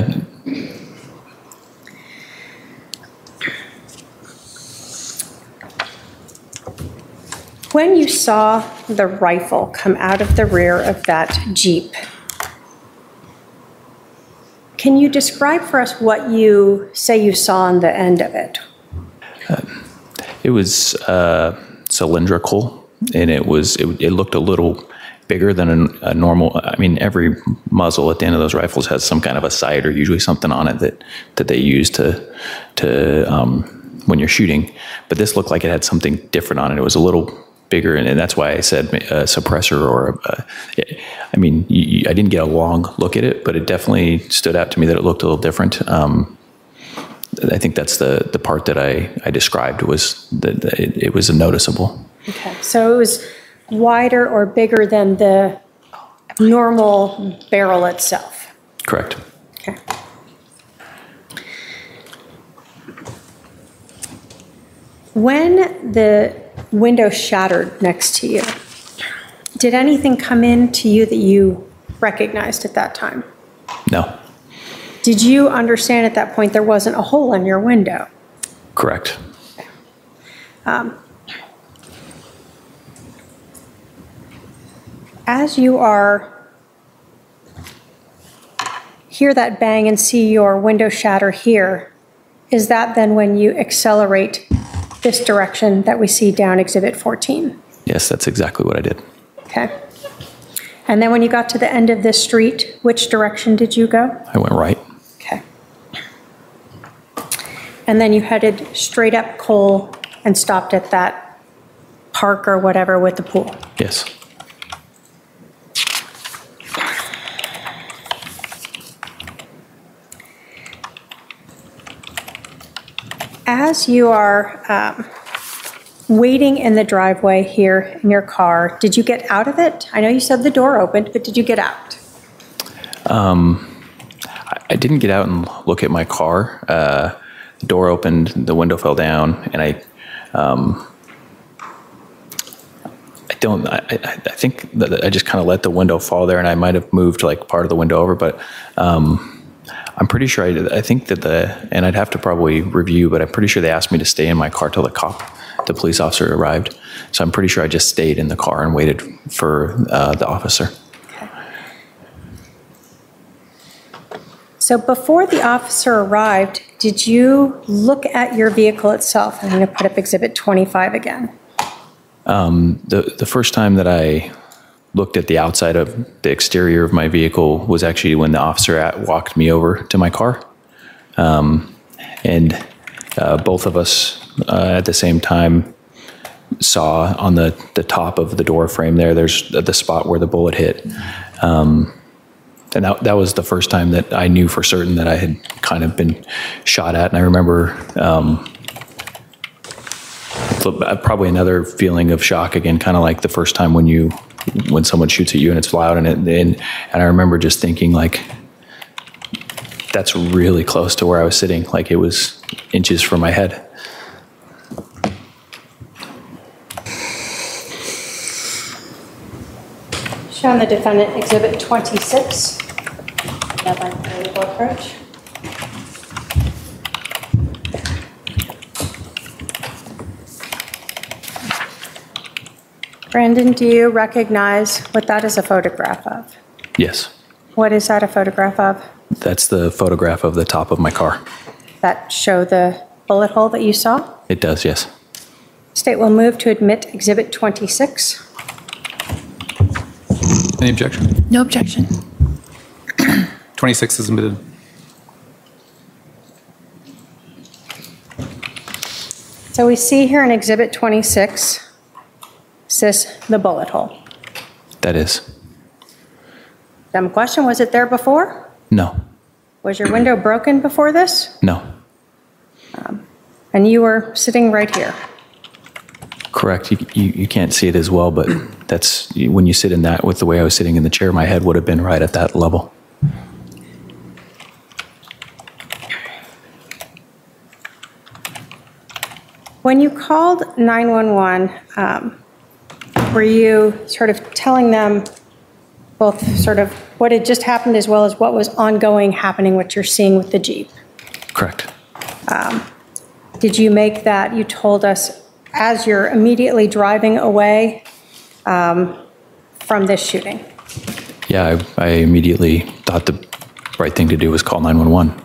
When you saw the rifle come out of the rear of that Jeep, can you describe for us what you say you saw on the end of it? It was cylindrical, and it looked a little bigger than a normal. I mean, every muzzle at the end of those rifles has some kind of a sight or usually something on it that they use to when you're shooting. But this looked like it had something different on it. It was a little bigger, and that's why I said a suppressor or I mean, I didn't get a long look at it, but it definitely stood out to me that it looked a little different. I think that's the part that I described was that it was noticeable. Okay, so it was wider or bigger than the normal barrel itself? Correct. Okay. When the window shattered next to you, did anything come in to you that you recognized at that time? No. Did you understand at that point there wasn't a hole in your window? Correct. As you hear that bang and see your window shatter here, is that then when you accelerate this direction that we see down Exhibit 14? Yes, that's exactly what I did. Okay. And then when you got to the end of this street, which direction did you go? I went right. Okay. And then you headed straight up Cole and stopped at that park or whatever with the pool? Yes. As you are waiting in the driveway here in your car, did you get out of it? I know you said the door opened, but did you get out? I didn't get out and look at my car. The door opened, the window fell down, and I think that I just kind of let the window fall there, and I might have moved like part of the window over, but I'm pretty sure I think that and I'd have to probably review, but I'm pretty sure they asked me to stay in my car till the police officer arrived. So I'm pretty sure I just stayed in the car and waited for the officer. Okay. So before the officer arrived, did you look at your vehicle itself? I'm going to put up Exhibit 25 again. The first time that I looked at the outside of the exterior of my vehicle was actually when the officer walked me over to my car. And both of us at the same time saw on the top of the door frame there's the spot where the bullet hit. And that was the first time that I knew for certain that I had kind of been shot at. And I remember probably another feeling of shock again, kind of like the first time when someone shoots at you and it's loud, and I remember just thinking like, that's really close to where I was sitting, like it was inches from my head. Shown the defendant Exhibit 26. Legal approach. Brandon, do you recognize what that is a photograph of? Yes. What is that a photograph of? That's the photograph of the top of my car. That show the bullet hole that you saw? It does, yes. State will move to admit Exhibit 26. Any objection? No objection. 26 is admitted. So we see here in Exhibit 26, is this the bullet hole? That is. Dumb question, was it there before? No. Was your window broken before this? No. And you were sitting right here? Correct. You can't see it as well, but that's when you sit in that with the way I was sitting in the chair, my head would have been right at that level. When you called 911, were you sort of telling them both sort of what had just happened as well as what was ongoing happening, what you're seeing with the Jeep? Correct. Did you make that, you told us, as you're immediately driving away from this shooting? Yeah, I immediately thought the right thing to do was call 911.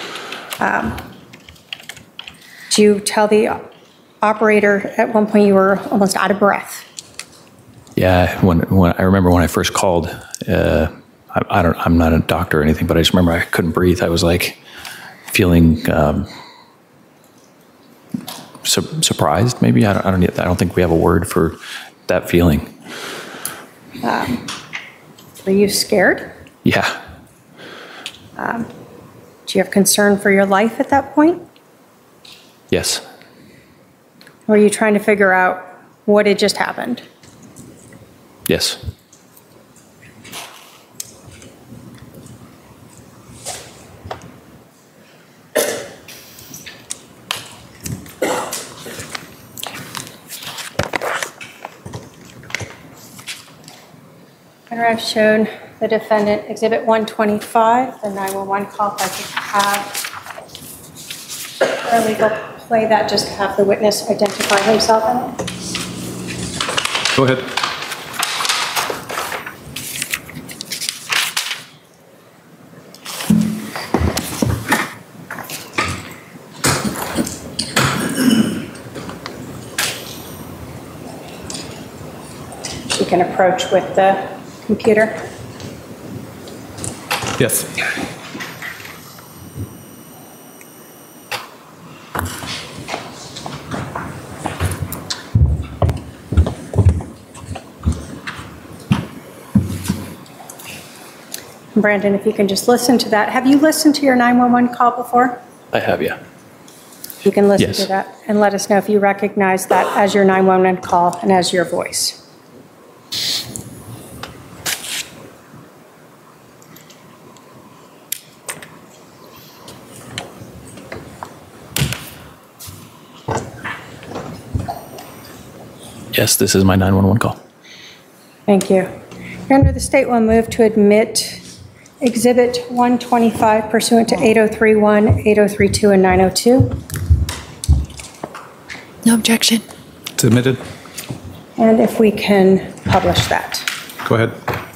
Did you tell the operator at one point you were almost out of breath? Yeah, when I remember when I first called, I'm not a doctor or anything, but I just remember I couldn't breathe. I was like feeling surprised, maybe. I don't think we have a word for that feeling. Were you scared? Yeah. Do you have concern for your life at that point? Yes. Were you trying to figure out what had just happened? Yes. I've shown the defendant Exhibit 125, the 911 call. If I could have our legal play that just to have the witness identify himself in it. Go ahead. She can approach with the computer. Yes. Brandon, if you can just listen to that. Have you listened to your 911 call before? I have, yeah. You can listen Yes. to that and let us know if you recognize that as your 911 call and as your voice. Yes, this is my 911 call. Thank you. Your Honor, the state will move to admit Exhibit 125 pursuant to 8031, 8032, and 902. No objection. It's admitted. And if we can publish that. Go ahead.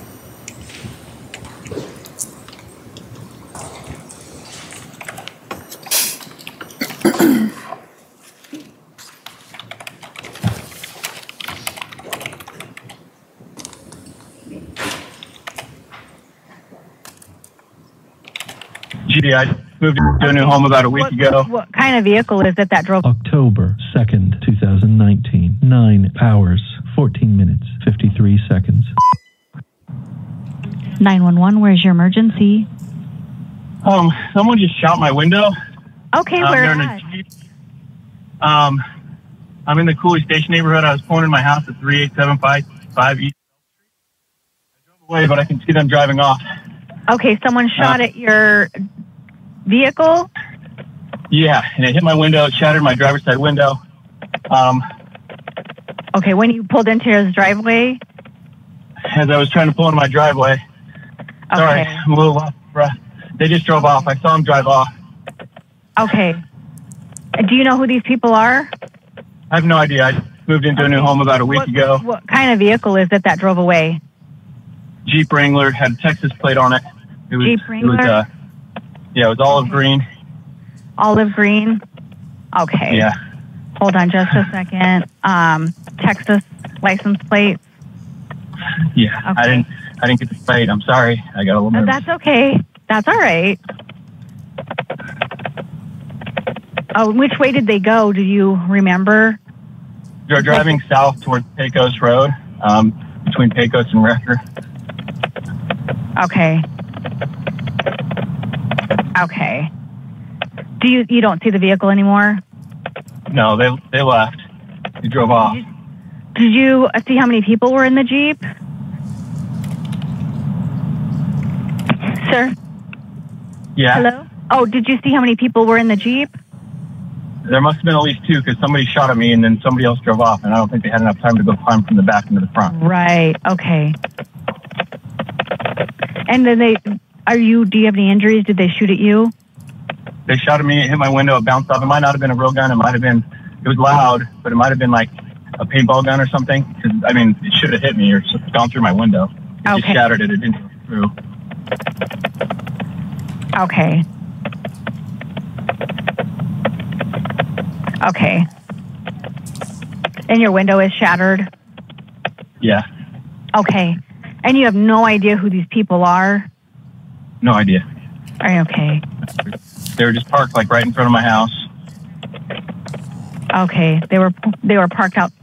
I moved to a new home about a week ago. What kind of vehicle is it that drove? October 2nd, 2019. 9 hours, 14 minutes, 53 seconds. 911, where's your emergency? Someone just shot my window. Okay, where they're in at? a Jeep. I'm in the Cooley Station neighborhood. I was pulling in my house at 38755 East. I drove away, but I can see them driving off. Okay, someone shot at your vehicle? Yeah, and it hit my window. It shattered my driver's side window. Okay, when you pulled into his driveway? As I was trying to pull into my driveway. Okay. Sorry, I'm a little off breath. They just drove off. I saw them drive off. Okay. Do you know who these people are? I have no idea. I moved into a new home about a week ago. What kind of vehicle is it that drove away? Jeep Wrangler, had a Texas plate on it. It was, Jeep Wrangler? It was olive green. Olive green? Okay. Yeah. Hold on just a second. Texas license plate? Yeah. Okay. I didn't get the plate. I'm sorry. I got a little nervous. That's okay. That's all right. Oh, which way did they go? Do you remember? They're driving south towards Pecos Road, between Pecos and Wrecker. Okay. Okay. You don't see the vehicle anymore? No, they left. They drove off. Did you see how many people were in the Jeep? Sir? Yeah. Hello? Oh, did you see how many people were in the Jeep? There must have been at least two because somebody shot at me and then somebody else drove off, and I don't think they had enough time to go climb from the back into the front. Right. Okay. And then do you have any injuries? Did they shoot at you? They shot at me, it hit my window, it bounced off. It might not have been a real gun. It was loud, but it might have been like a paintball gun or something. Because it should have hit me or gone through my window. It just shattered it. It didn't go through. Okay. Okay. And your window is shattered? Yeah. Okay. And you have no idea who these people are? No idea. Okay. They were just parked like right in front of my house. Okay. They were parked out.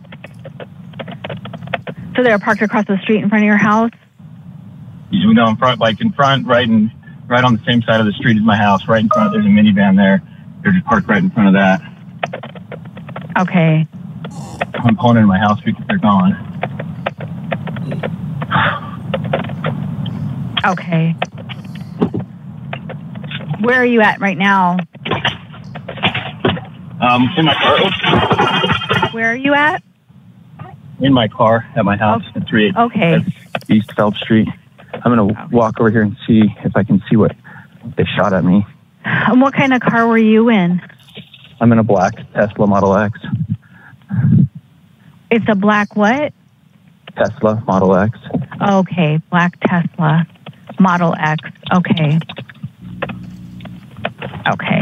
So they were parked across the street in front of your house? In front, right on the same side of the street as my house, right in front. There's a minivan there. They're just parked right in front of that. Okay. I'm pulling into my house because they're gone. Okay. Where are you at right now? In my car. Where are you at? In my car at my house at 38 East Phelps Street. I'm going to walk over here and see if I can see what they shot at me. And what kind of car were you in? I'm in a black Tesla Model X. It's a black what? Tesla Model X. Okay, black Tesla Model X. Okay. Okay.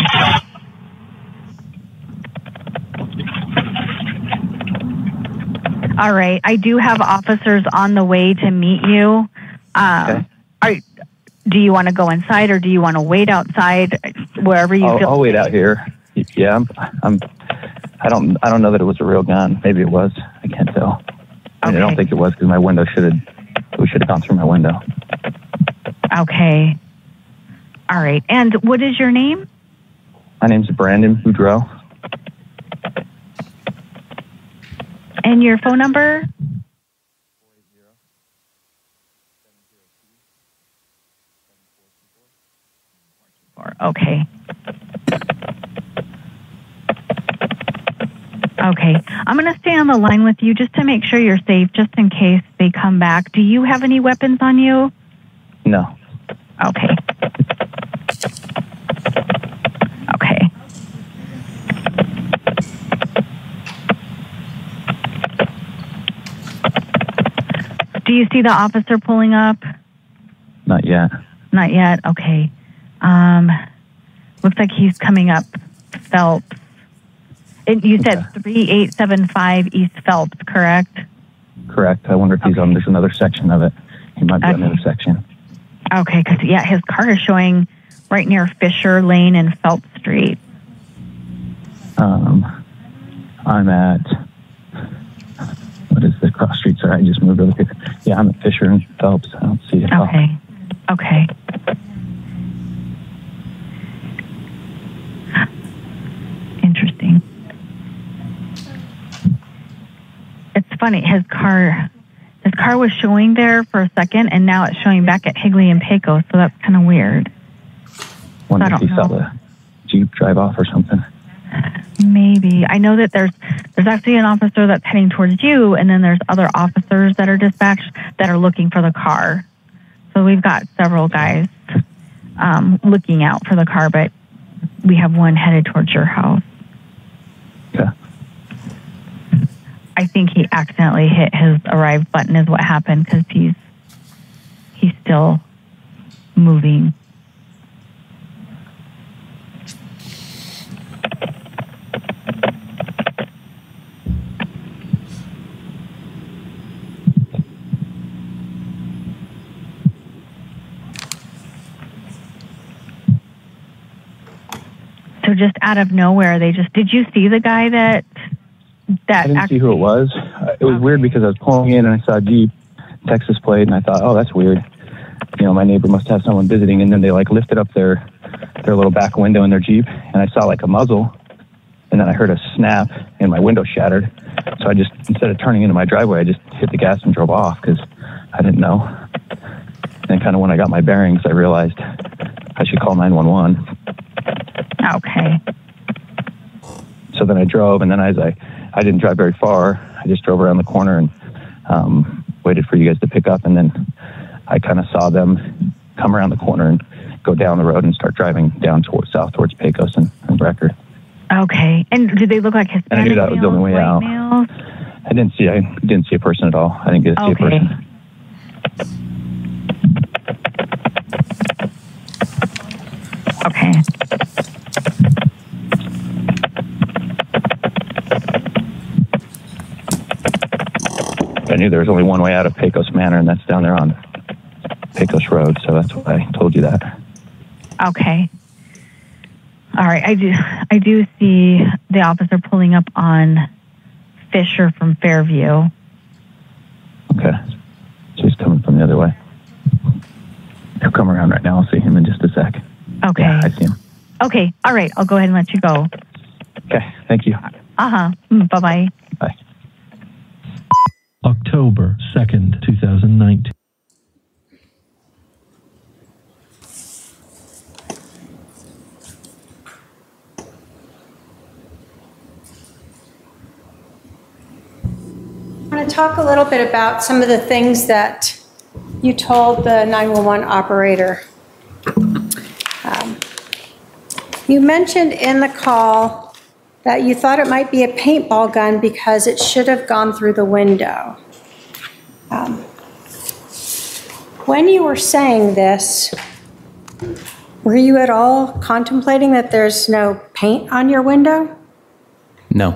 All right. I do have officers on the way to meet you. Do you want to go inside or do you want to wait outside? Wherever you feel. I'll wait out here. Yeah, I don't know that it was a real gun. Maybe it was. I can't tell. I don't think it was because my window should have gone through my window. Okay. All right. And what is your name? My name's Brandon Boudreau. And your phone number? Okay. Okay. I'm going to stay on the line with you just to make sure you're safe, just in case they come back. Do you have any weapons on you? No. Okay. Okay. Do you see the officer pulling up? Not yet. Not yet? Okay. Looks like he's coming up Phelps. You said 3875 East Phelps, correct? Correct. I wonder if he's on, there's another section of it. He might be on another section. Okay, because, his car is showing right near Fisher Lane and Phelps Street. I'm at, what is the cross street? Sorry, I just moved over here. Yeah, I'm at Fisher and Phelps. I don't see it. Okay. Okay. Interesting. funny. His car was showing there for a second, and now it's showing back at Higley and Pecos, so that's kind of weird. Wonder if he saw the Jeep drive off or something. Maybe. I know that there's actually an officer that's heading towards you, and then there's other officers that are dispatched that are looking for the car. So we've got several guys looking out for the car, but we have one headed towards your house. Okay. I think he accidentally hit his arrive button is what happened, because he's still moving. So just out of nowhere, did you see the guy that I didn't see who it was. It was weird because I was pulling in and I saw a Jeep, Texas plate, and I thought, oh, that's weird. You know, my neighbor must have someone visiting, and then they like lifted up their little back window in their Jeep, and I saw like a muzzle, and then I heard a snap and my window shattered. So I just, instead of turning into my driveway, I just hit the gas and drove off because I didn't know. And kind of when I got my bearings, I realized I should call 911. Okay. So then I drove, and then as I didn't drive very far. I just drove around the corner and waited for you guys to pick up, and then I kind of saw them come around the corner and go down the road and start driving down south towards Pecos and Brecker. Okay. And did they look like Hispanic? And I knew that was the only way out. Males? I didn't see a person at all. I didn't get to see a person. Okay. I knew there was only one way out of Pecos Manor, and that's down there on Pecos Road, so that's why I told you that. Okay. All right. I do see the officer pulling up on Fisher from Fairview. Okay. So he's coming from the other way. He'll come around right now. I'll see him in just a sec. Okay. Yeah, I see him. Okay. All right. I'll go ahead and let you go. Okay. Thank you. Uh-huh. Bye-bye. Bye. October 2nd, 2019. I want to talk a little bit about some of the things that you told the 911 operator. You mentioned in the call that you thought it might be a paintball gun because it should have gone through the window. When you were saying this, were you at all contemplating that there's no paint on your window? No.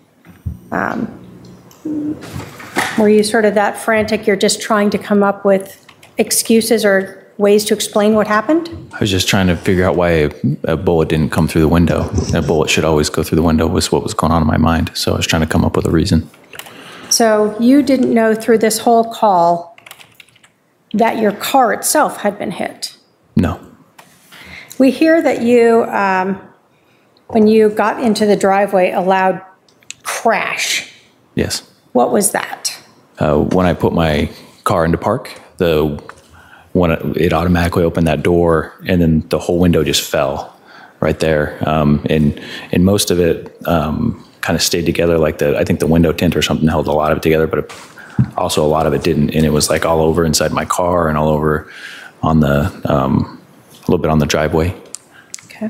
Were you sort of that frantic, you're just trying to come up with excuses or ways to explain what happened? I was just trying to figure out why a bullet didn't come through the window. A bullet should always go through the window was what was going on in my mind. So I was trying to come up with a reason. So you didn't know through this whole call that your car itself had been hit? No. We hear that you, when you got into the driveway, a loud crash. Yes. What was that? When I put my car into park, when it automatically opened that door, and then the whole window just fell right there. And most of it kind of stayed together, like I think the window tint or something held a lot of it together, but also a lot of it didn't. And it was like all over inside my car and all over on the, a little bit on the driveway. Okay.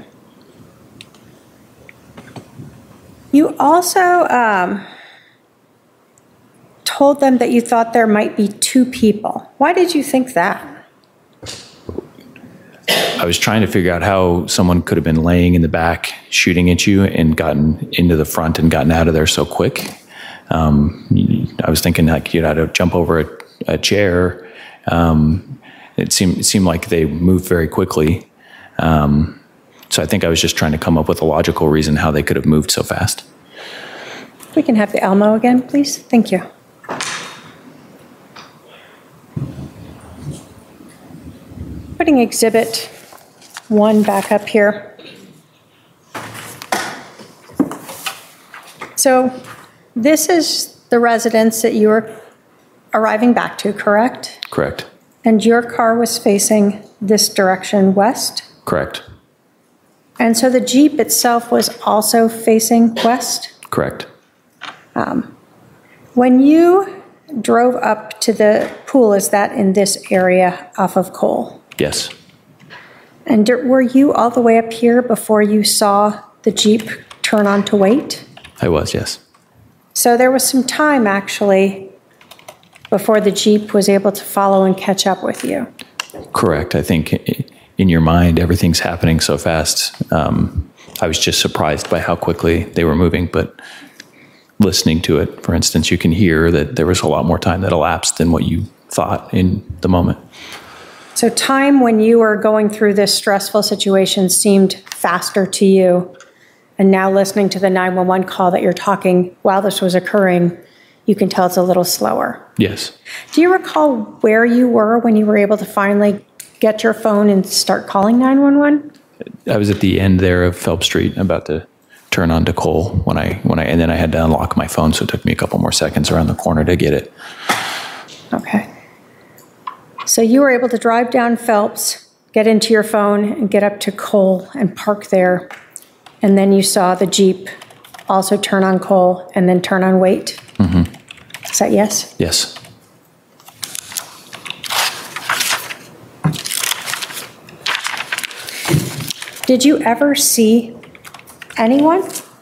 You also told them that you thought there might be two people. Why did you think that? I was trying to figure out how someone could have been laying in the back shooting at you and gotten into the front and gotten out of there so quick. I was thinking like you'd have to jump over a chair. It seemed like they moved very quickly. So I think I was just trying to come up with a logical reason how they could have moved so fast. We can have the Elmo again, please. Thank you. Putting Exhibit 1 back up here. So this is the residence that you were arriving back to, correct? Correct. And your car was facing this direction west? Correct. And so the Jeep itself was also facing west? Correct. When you drove up to the pool, is that in this area off of Cole? Yes. And were you all the way up here before you saw the Jeep turn on to wait? I was, yes. So there was some time, actually, before the Jeep was able to follow and catch up with you. Correct. I think in your mind, everything's happening so fast. I was just surprised by how quickly they were moving, but listening to it, for instance, you can hear that there was a lot more time that elapsed than what you thought in the moment. So time when you were going through this stressful situation seemed faster to you, and now listening to the 911 call that you're talking while this was occurring, you can tell it's a little slower. Yes. Do you recall where you were when you were able to finally get your phone and start calling 911? I was at the end there of Phelps Street, about to turn onto Cole and then I had to unlock my phone, so it took me a couple more seconds around the corner to get it. Okay. So you were able to drive down Phelps, get into your phone, and get up to Cole and park there. And then you saw the Jeep also turn on Cole and then turn on wait? Mm-hmm. Is that yes? Yes. Did you ever see anyone?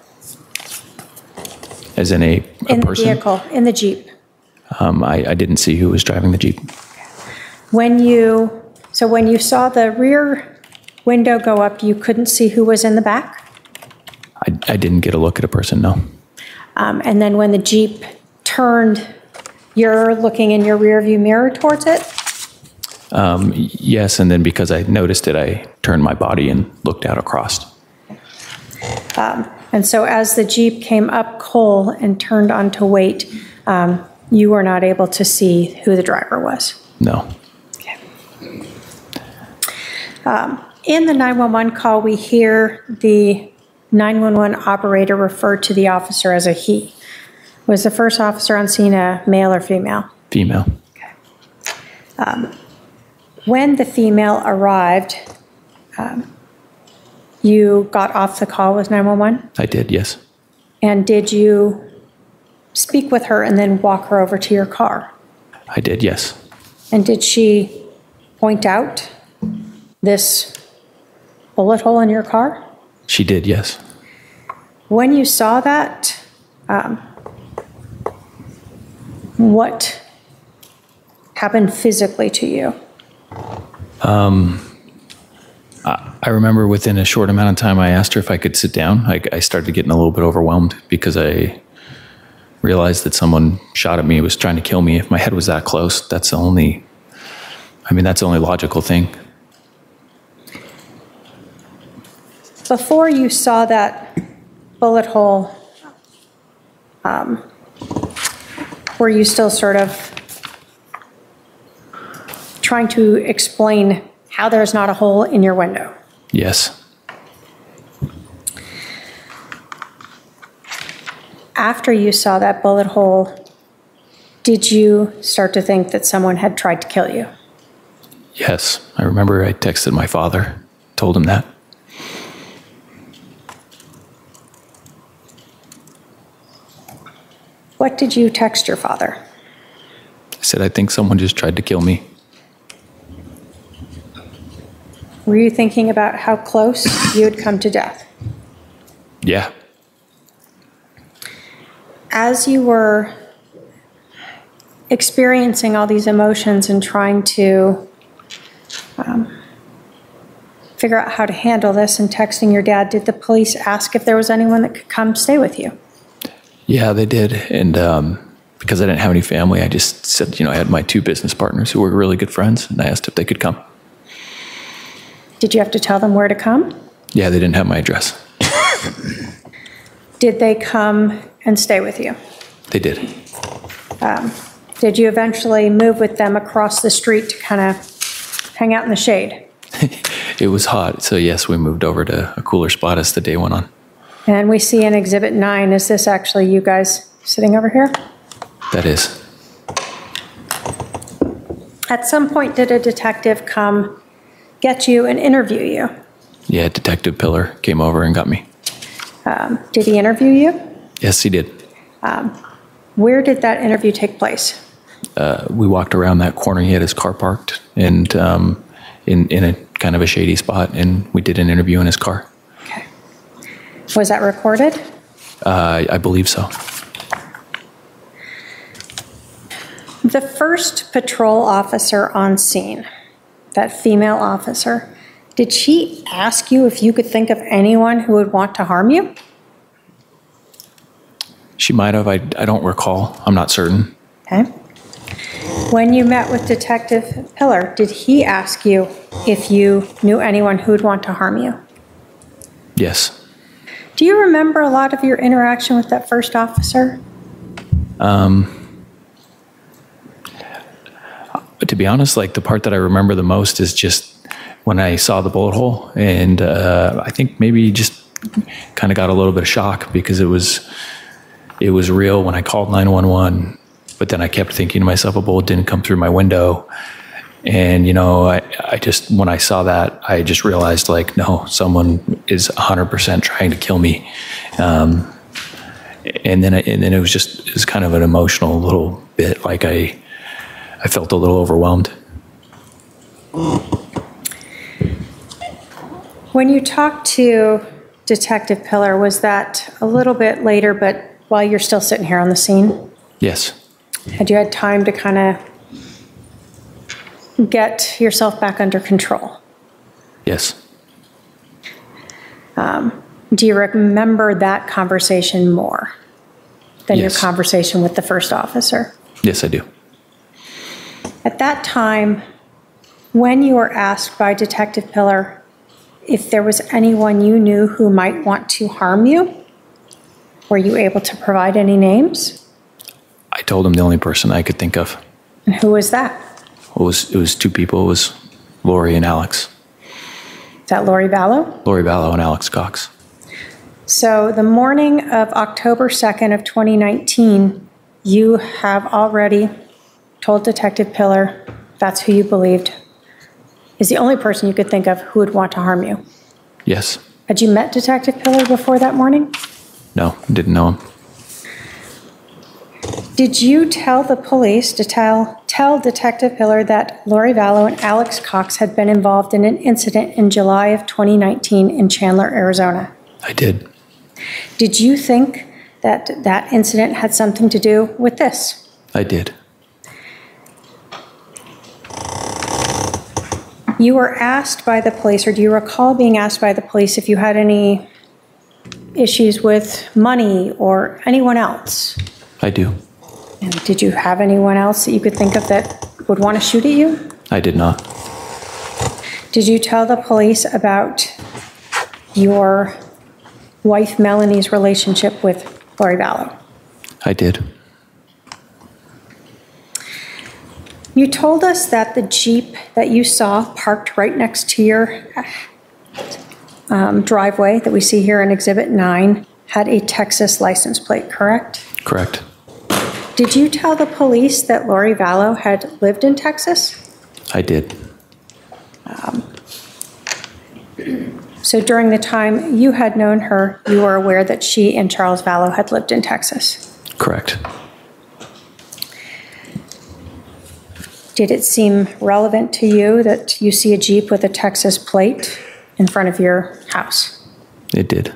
As in a in the person? vehicle, in the Jeep? I didn't see who was driving the Jeep. When you saw the rear window go up, you couldn't see who was in the back? I didn't get a look at a person, no. And then when the Jeep turned, you're looking in your rear view mirror towards it? Yes, and then because I noticed it, I turned my body and looked out across. And so as the Jeep came up Cole and turned onto wait, you were not able to see who the driver was? No. Okay. In the 911 call, we hear the 911 operator refer to the officer as a he. Was the first officer on scene a male or female? Female. Okay. When the female arrived, you got off the call with 911? I did, yes. And did you speak with her and then walk her over to your car? I did, yes. And did she point out this bullet hole in your car? She did, yes. When you saw that, what happened physically to you? I remember within a short amount of time, I asked her if I could sit down. I started getting a little bit overwhelmed because I realized that someone shot at me, was trying to kill me. If my head was that close, that's the only logical thing. Before you saw that bullet hole, were you still sort of trying to explain how there's not a hole in your window? Yes. After you saw that bullet hole, did you start to think that someone had tried to kill you? Yes. I remember I texted my father, told him that. What did you text your father? I said, I think someone just tried to kill me. Were you thinking about how close you had come to death? Yeah. As you were experiencing all these emotions and trying to figure out how to handle this and texting your dad, did the police ask if there was anyone that could come stay with you? Yeah, they did. And because I didn't have any family, I just said, I had my two business partners who were really good friends, and I asked if they could come. Did you have to tell them where to come? Yeah, they didn't have my address. Did they come and stay with you? They did. Did you eventually move with them across the street to kind of hang out in the shade? It was hot, so yes, we moved over to a cooler spot as the day went on. And we see in Exhibit 9, is this actually you guys sitting over here? That is. At some point, did a detective come get you and interview you? Yeah, Detective Pillar came over and got me. Did he interview you? Yes, he did. Where did that interview take place? We walked around that corner. He had his car parked and in a kind of a shady spot, and we did an interview in his car. Okay. Was that recorded? I believe so. The first patrol officer on scene, that female officer, did she ask you if you could think of anyone who would want to harm you? She might have. I don't recall. I'm not certain. Okay. When you met with Detective Pillar, did he ask you if you knew anyone who would want to harm you? Yes. Do you remember a lot of your interaction with that first officer? To be honest, like the part that I remember the most is just when I saw the bullet hole, and I think maybe just kind of got a little bit of shock because it was real when I called 911. But then I kept thinking to myself, a bullet didn't come through my window. And, I just, when I saw that, I just realized like, no, someone is 100% trying to kill me. And then it was kind of an emotional little bit. Like I felt a little overwhelmed. When you talked to Detective Pillar, was that a little bit later, but while you're still sitting here on the scene? Yes. Had you had time to kind of get yourself back under control? Yes. Do you remember that conversation more than your conversation with the first officer? Yes, I do. At that time, when you were asked by Detective Pillar if there was anyone you knew who might want to harm you, were you able to provide any names? I told him the only person I could think of. And who was that? It was two people. It was Lori and Alex. Is that Lori Vallow? Lori Vallow and Alex Cox. So the morning of October 2nd of 2019, you have already told Detective Pillar that's who you believed is the only person you could think of who would want to harm you. Yes. Had you met Detective Pillar before that morning? No, didn't know him. Did you tell the police to tell Detective Pillar that Lori Vallow and Alex Cox had been involved in an incident in July of 2019 in Chandler, Arizona? I did. Did you think that that incident had something to do with this? I did. You were asked by the police, or do you recall being asked by the police if you had any issues with money or anyone else? I do. And did you have anyone else that you could think of that would want to shoot at you? I did not. Did you tell the police about your wife Melanie's relationship with Lori Vallow? I did. You told us that the Jeep that you saw parked right next to your driveway that we see here in Exhibit 9 had a Texas license plate, correct? Correct. Did you tell the police that Lori Vallow had lived in Texas? I did. So during the time you had known her, you were aware that she and Charles Vallow had lived in Texas? Correct. Did it seem relevant to you that you see a Jeep with a Texas plate in front of your house? It did.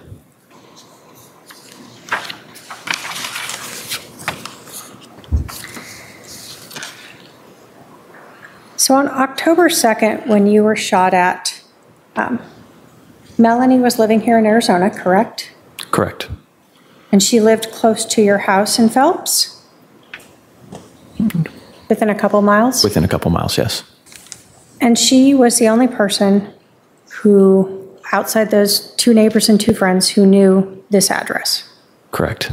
So on October 2nd, when you were shot at, Melanie was living here in Arizona, correct? Correct. And she lived close to your house in Phelps? Within a couple miles? Within a couple miles, yes. And she was the only person who, outside those two neighbors and two friends, who knew this address? Correct.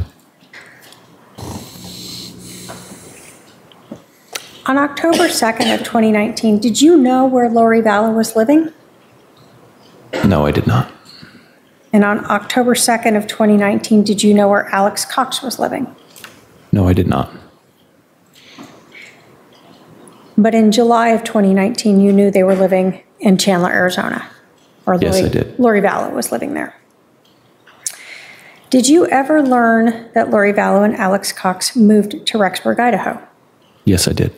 On October 2nd of 2019, did you know where Lori Vallow was living? No, I did not. And on October 2nd of 2019, did you know where Alex Cox was living? No, I did not. But in July of 2019, you knew they were living in Chandler, Arizona. Or Yes, I did. Lori Vallow was living there. Did you ever learn that Lori Vallow and Alex Cox moved to Rexburg, Idaho? Yes, I did.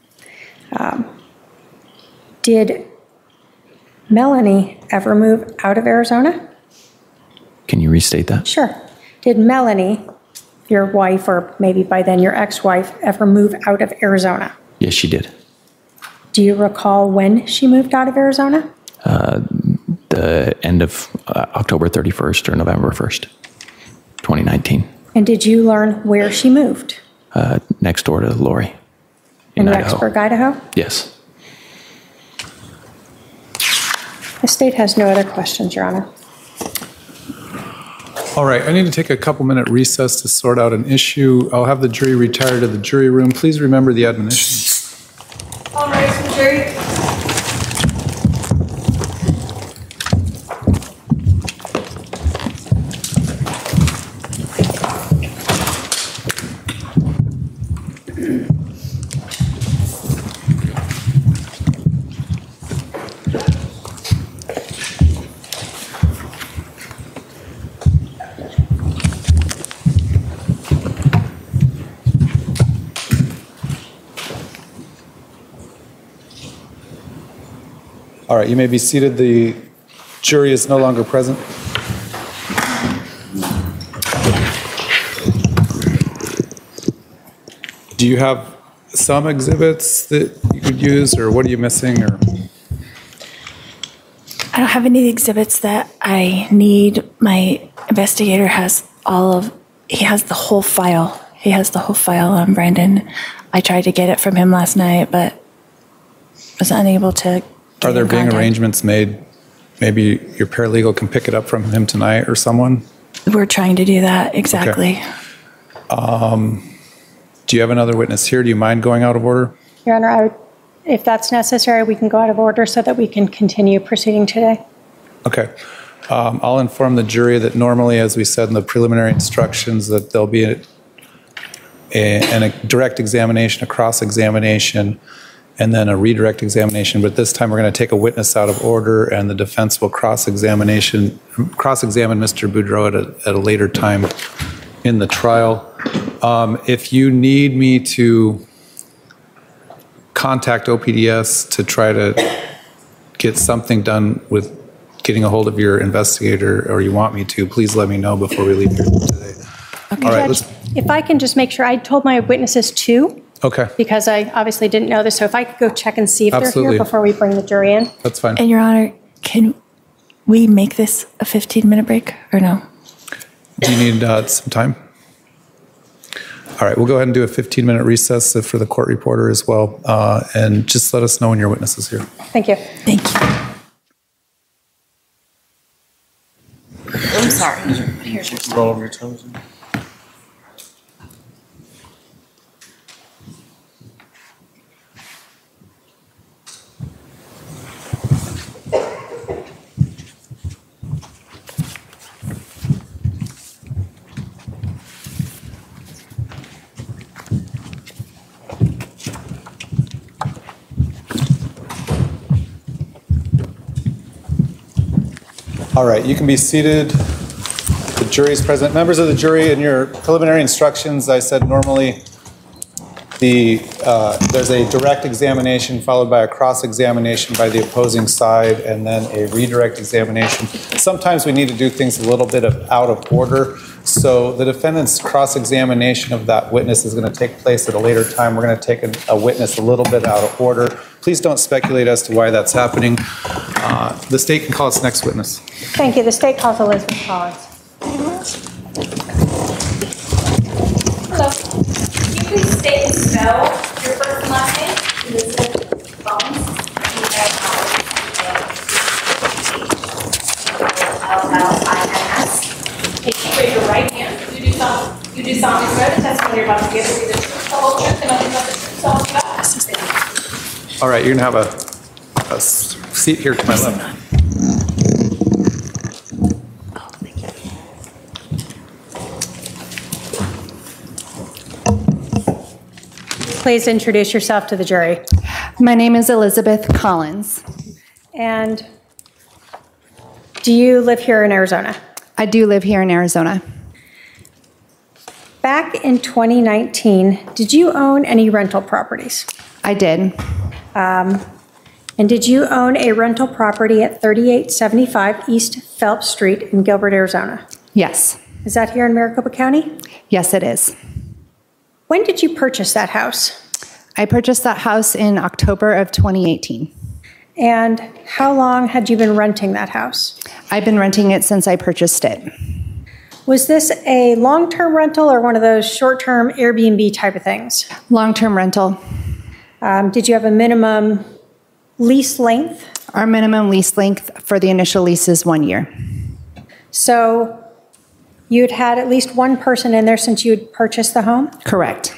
Did Melanie ever move out of Arizona? Can you restate that? Sure. Did Melanie, your wife, or maybe by then your ex-wife, ever move out of Arizona? Yes, she did. Do you recall when she moved out of Arizona? The end of October 31st or November 1st, 2019. And did you learn where she moved? Next door to Lori. In Idaho. Rexburg, Idaho? Yes. The state has no other questions, Your Honor. All right, I need to take a couple-minute recess to sort out an issue. I'll have the jury retire to the jury room. Please remember the admonition. All rise for the jury. All right, you may be seated. The jury is no longer present. Do you have some exhibits that you could use, or what are you missing? Or I don't have any exhibits that I need. My investigator has he has the whole file. He has the whole file on Brandon. I tried to get it from him last night, but was unable to. are there being arrangements made? Maybe your paralegal can pick it up from him tonight or someone? We're trying to do that, exactly. Okay. Do you have another witness here? Do you mind going out of order? Your Honor, if that's necessary, we can go out of order so that we can continue proceeding today. Okay. I'll inform the jury that normally, as we said in the preliminary instructions, that there'll be a direct examination, a cross-examination, and then a redirect examination. But this time we're going to take a witness out of order, and the defense will cross-examine Mr. Boudreau at a later time in the trial. If you need me to contact OPDS to try to get something done with getting a hold of your investigator, or you want me to, please let me know before we leave here today. Okay. All right, Judge, if I can just make sure, I told my witnesses too, okay, because I obviously didn't know this. So if I could go check and see if they're Absolutely. here before we bring the jury in. That's fine. And Your Honor, can we make this a 15-minute break or no? Do you need some time? All right, we'll go ahead and do a 15-minute recess for the court reporter as well, and just let us know when your witness is here. Thank you. Thank you. I'm sorry. Here's your Roll over your toes. All right, you can be seated. The jury is present. Members of the jury, in your preliminary instructions, I said normally there's a direct examination followed by a cross-examination by the opposing side, and then a redirect examination. Sometimes we need to do things a little bit out of order. So the defendant's cross-examination of that witness is going to take place at a later time. We're going to take a witness a little bit out of order. Please don't speculate as to why that's happening. The state can call its next witness. Thank you. The state calls Elizabeth Collins. Hello. Can you please state and spell your first and last name? Elizabeth Collins. L-L-I-N-S. Can you raise your right hand? You do solemnly swear the testimony you're about to give will be the truth, the whole truth, and nothing but the truth, so help you God? All right, you're going to have a seat here to my left. Please introduce yourself to the jury. My name is Elizabeth Collins. And do you live here in Arizona? I do live here in Arizona. Back in 2019, did you own any rental properties? I did. And did you own a rental property at 3875 East Phelps Street in Gilbert, Arizona? Yes. Is that here in Maricopa County? Yes, it is. When did you purchase that house? I purchased that house in October of 2018. And how long had you been renting that house? I've been renting it since I purchased it. Was this a long-term rental or one of those short-term Airbnb type of things? Long-term rental. Did you have a minimum lease length? Our minimum lease length for the initial lease is 1 year. So you'd had at least one person in there since you'd purchased the home? Correct.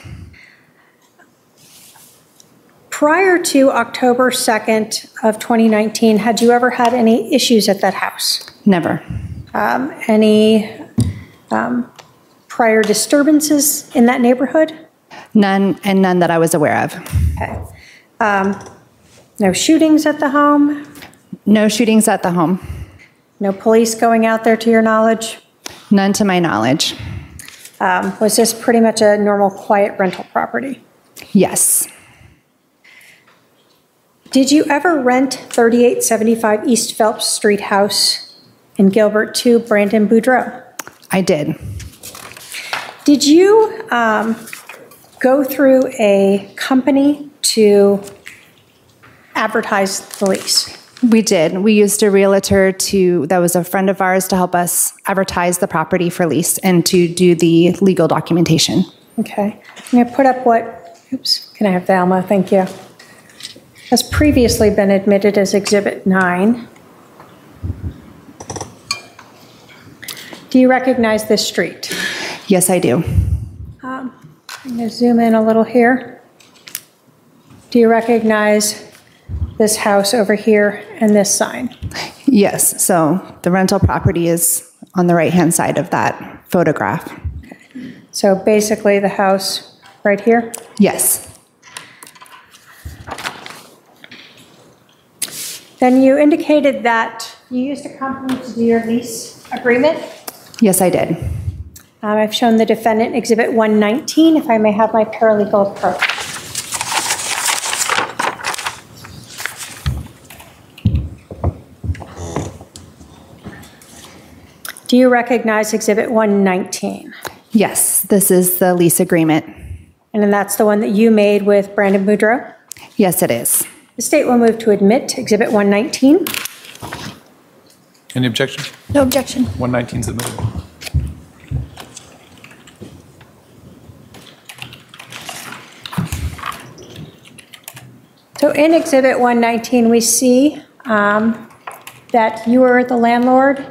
Prior to October 2nd of 2019, had you ever had any issues at that house? Never. Any prior disturbances in that neighborhood? None, and none that I was aware of. Okay. No shootings at the home? No shootings at the home. No police going out there to your knowledge? None to my knowledge. Was this pretty much a normal, quiet rental property? Yes. Did you ever rent 3875 East Phelps Street house in Gilbert to Brandon Boudreau? I did. Did you go through a company to advertise the lease? We did. We used a realtor that was a friend of ours to help us advertise the property for lease and to do the legal documentation. Okay. I'm going to put up can I have Valma? Thank you. Has previously been admitted as Exhibit 9. Do you recognize this street? Yes, I do. I'm going to zoom in a little here. Do you recognize this house over here and this sign? Yes, so the rental property is on the right-hand side of that photograph. Okay. So basically the house right here? Yes. Then you indicated that you used a company to do your lease agreement? Yes, I did. I've shown the defendant Exhibit 119, if I may have my paralegal approach. Do you recognize Exhibit 119? Yes, this is the lease agreement. And then that's the one that you made with Brandon Boudreau? Yes, it is. The state will move to admit Exhibit 119. Any objection? No objection. 119 submitted. So in Exhibit 119, we see that you were the landlord,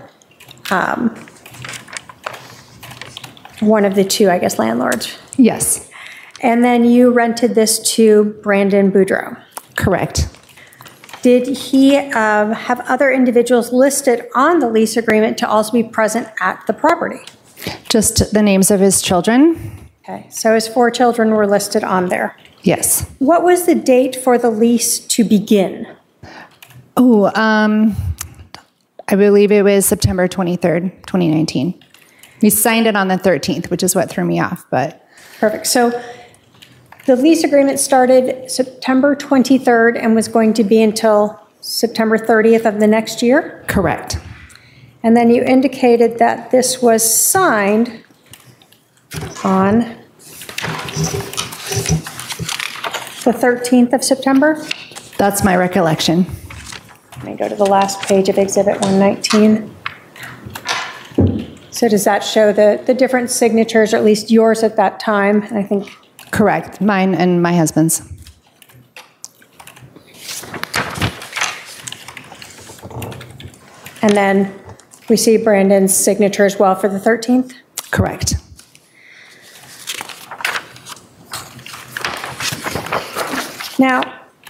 one of the two, I guess, landlords. Yes. And then you rented this to Brandon Boudreau. Correct. Did he have other individuals listed on the lease agreement to also be present at the property? Just the names of his children. Okay, so his 4 children were listed on there. Yes. What was the date for the lease to begin? Oh, I believe it was September 23rd, 2019. We signed it on the 13th, which is what threw me off, but. Perfect. So the lease agreement started September 23rd and was going to be until September 30th of the next year? Correct. And then you indicated that this was signed on the 13th of September? That's my recollection. Let me go to the last page of Exhibit 119. So does that show the different signatures, or at least yours at that time? I think. Correct. Mine and my husband's. And then we see Brandon's signature as well for the 13th? Correct. Now,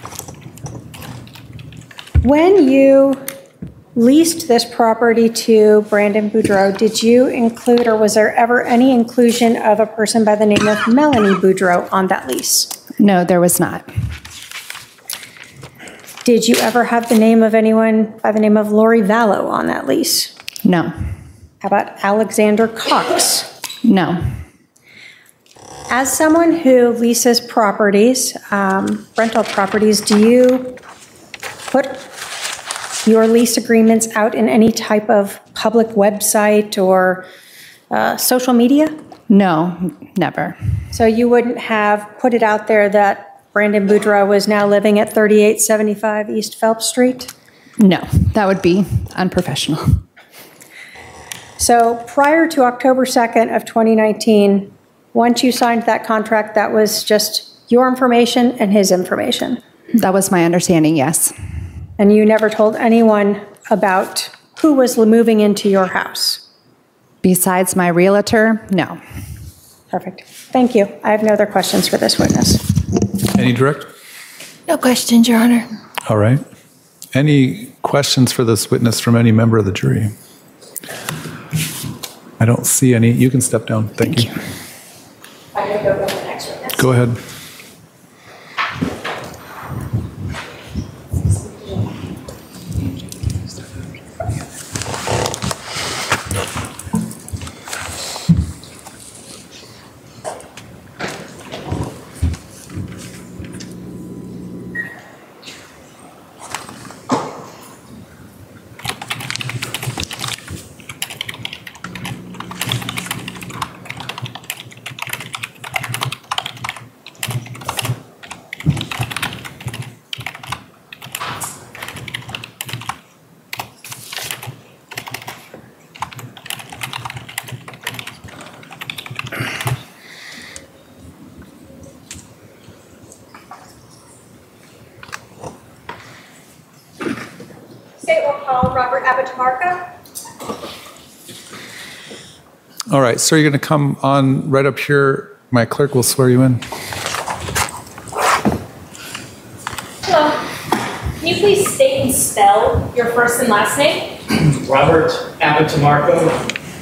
when you leased this property to Brandon Boudreau, did you include, or was there ever any inclusion of a person by the name of Melanie Boudreau on that lease? No, there was not. Did you ever have the name of anyone by the name of Lori Vallow on that lease? No. How about Alexander Cox? No. As someone who leases properties, rental properties, do you put your lease agreements out in any type of public website or social media? No, never. So you wouldn't have put it out there that Brandon Boudreaux was now living at 3875 East Phelps Street? No, that would be unprofessional. So prior to October 2nd of 2019, once you signed that contract, that was just your information and his information? That was my understanding, yes. And you never told anyone about who was moving into your house? Besides my realtor, no. Perfect. Thank you. I have no other questions for this witness. Any direct? No questions, Your Honor. All right. Any questions for this witness from any member of the jury? I don't see any. You can step down. Thank you. I'm going to go to the next witness. Go ahead. State will call Robert Abitamarca. All right, sir, you're going to come on right up here. My clerk will swear you in. Hello. Can you please state and spell your first and last name? Robert Abitamarco,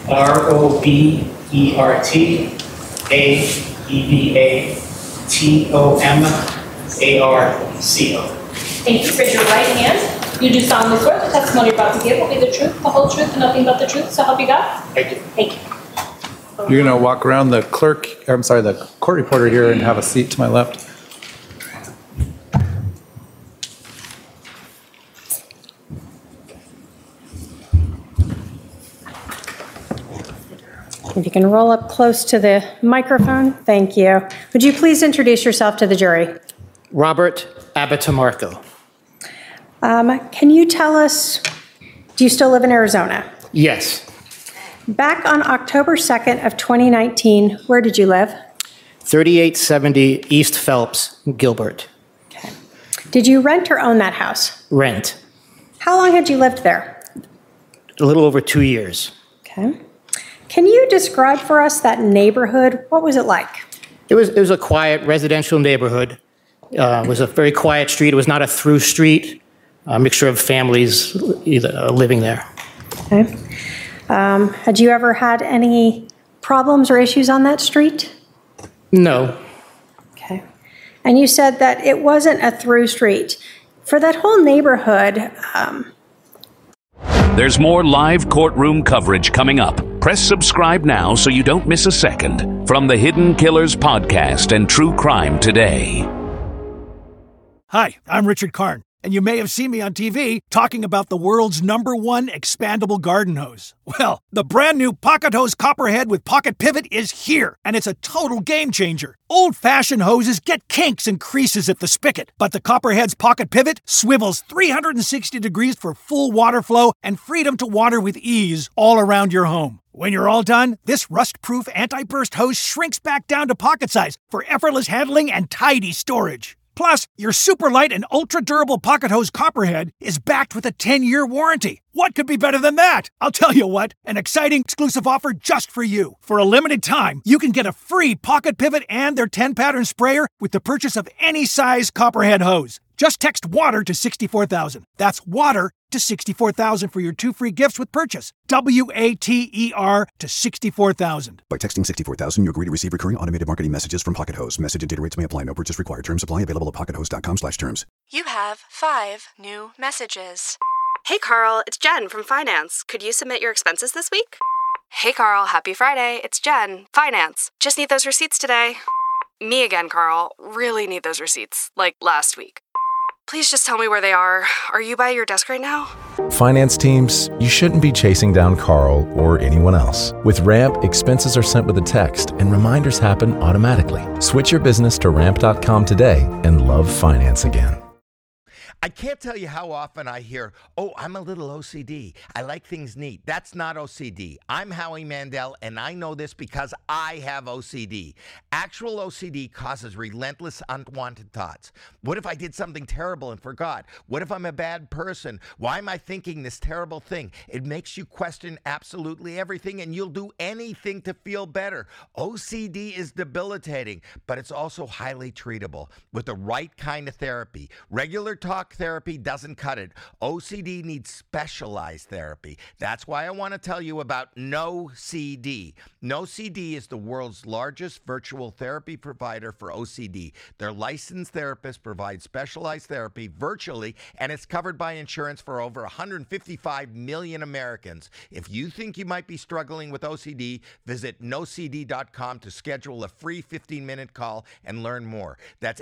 ROBERTABATOMARCO. Thank you. Raise your right hand. You do solemnly swear the testimony you're about to give will be the truth, the whole truth, and nothing but the truth, so help you God? I do. Thank you. You're going to walk around the the court reporter here and have a seat to my left. If you can roll up close to the microphone, thank you. Would you please introduce yourself to the jury? Robert Abitamarco. Can you tell us, do you still live in Arizona? Yes. Back on October 2nd of 2019, where did you live? 3870 East Phelps, Gilbert. Okay. Did you rent or own that house? Rent. How long had you lived there? A little over 2 years. Okay. Can you describe for us that neighborhood? What was it like? It was a quiet residential neighborhood. It was a very quiet street. It was not a through street. A mixture of families living there. Okay. Had you ever had any problems or issues on that street? No. Okay. And you said that it wasn't a through street. For that whole neighborhood, There's more live courtroom coverage coming up. Press subscribe now so you don't miss a second from the Hidden Killers podcast and True Crime Today. Hi, I'm Richard Karn, and you may have seen me on TV talking about the world's #1 expandable garden hose. Well, the brand new Pocket Hose Copperhead with Pocket Pivot is here, and it's a total game changer. Old-fashioned hoses get kinks and creases at the spigot, but the Copperhead's Pocket Pivot swivels 360 degrees for full water flow and freedom to water with ease all around your home. When you're all done, this rust-proof anti-burst hose shrinks back down to pocket size for effortless handling and tidy storage. Plus, your super light and ultra-durable Pocket Hose Copperhead is backed with a 10-year warranty. What could be better than that? I'll tell you what, an exciting exclusive offer just for you. For a limited time, you can get a free Pocket Pivot and their 10-pattern sprayer with the purchase of any size Copperhead hose. Just text WATER to 64,000. That's WATER to $64,000 for your 2 free gifts with purchase. WATER to $64,000. By texting 64,000, you agree to receive recurring automated marketing messages from Pocket Host. Message and data rates may apply. No purchase required. Terms apply. Available at pockethost.com/terms. You have 5 new messages. Hey, Carl, it's Jen from Finance. Could you submit your expenses this week? Hey, Carl, happy Friday. It's Jen, Finance. Just need those receipts today. Me again, Carl. Really need those receipts, like last week. Please just tell me where they are. Are you by your desk right now? Finance teams, you shouldn't be chasing down Carl or anyone else. With Ramp, expenses are sent with a text and reminders happen automatically. Switch your business to ramp.com today and love finance again. I can't tell you how often I hear, oh, I'm a little OCD. I like things neat. That's not OCD. I'm Howie Mandel, and I know this because I have OCD. Actual OCD causes relentless, unwanted thoughts. What if I did something terrible and forgot? What if I'm a bad person? Why am I thinking this terrible thing? It makes you question absolutely everything, and you'll do anything to feel better. OCD is debilitating, but it's also highly treatable with the right kind of therapy. Regular talk therapy doesn't cut it. OCD needs specialized therapy. That's why I want to tell you about NoCD. NoCD is the world's largest virtual therapy provider for OCD. Their licensed therapists provide specialized therapy virtually, and it's covered by insurance for over 155 million Americans. If you think you might be struggling with OCD, visit nocd.com to schedule a free 15-minute call and learn more. That's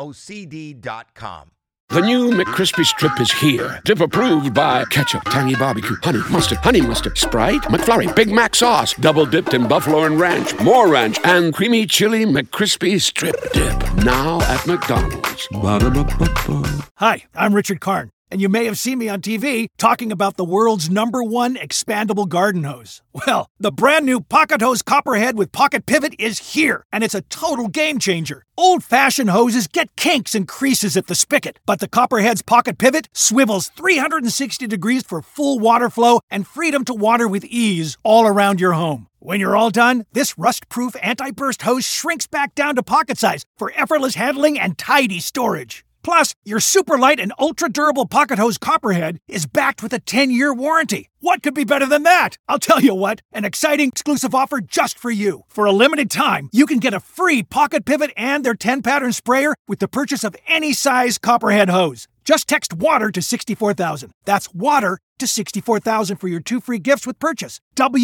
nocd.com. The new McCrispy Strip is here. Dip approved by ketchup, tangy barbecue, honey mustard, Sprite, McFlurry, Big Mac sauce, double dipped in buffalo and ranch, more ranch, and creamy chili McCrispy Strip Dip. Now at McDonald's. Ba-da-ba-ba-ba. Hi, I'm Richard Karn, and you may have seen me on TV talking about the world's #1 expandable garden hose. Well, the brand new Pocket Hose Copperhead with Pocket Pivot is here, and it's a total game changer. Old-fashioned hoses get kinks and creases at the spigot, but the Copperhead's Pocket Pivot swivels 360 degrees for full water flow and freedom to water with ease all around your home. When you're all done, this rust-proof anti-burst hose shrinks back down to pocket size for effortless handling and tidy storage. Plus, your super light and ultra-durable Pocket Hose Copperhead is backed with a 10-year warranty. What could be better than that? I'll tell you what, an exciting exclusive offer just for you. For a limited time, you can get a free Pocket Pivot and their 10-pattern sprayer with the purchase of any size Copperhead hose. Just text WATER to 64,000. That's WATER to 64,000 for your 2 free gifts with purchase.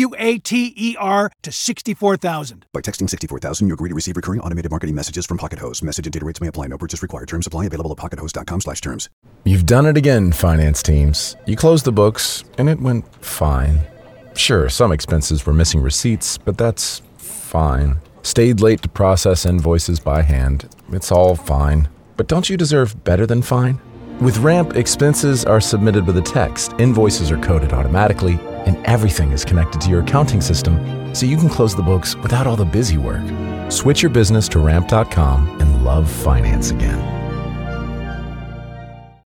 WATER to 64,000. By texting 64,000, you agree to receive recurring automated marketing messages from Pocket Host. Message and data rates may apply. No purchase required. Terms apply. Available at pockethost.com/terms. You've done it again, finance teams. You closed the books, and it went fine. Sure, some expenses were missing receipts, but that's fine. Stayed late to process invoices by hand. It's all fine. But don't you deserve better than fine? With Ramp, expenses are submitted with a text, invoices are coded automatically, and everything is connected to your accounting system, so you can close the books without all the busy work. Switch your business to ramp.com and love finance again.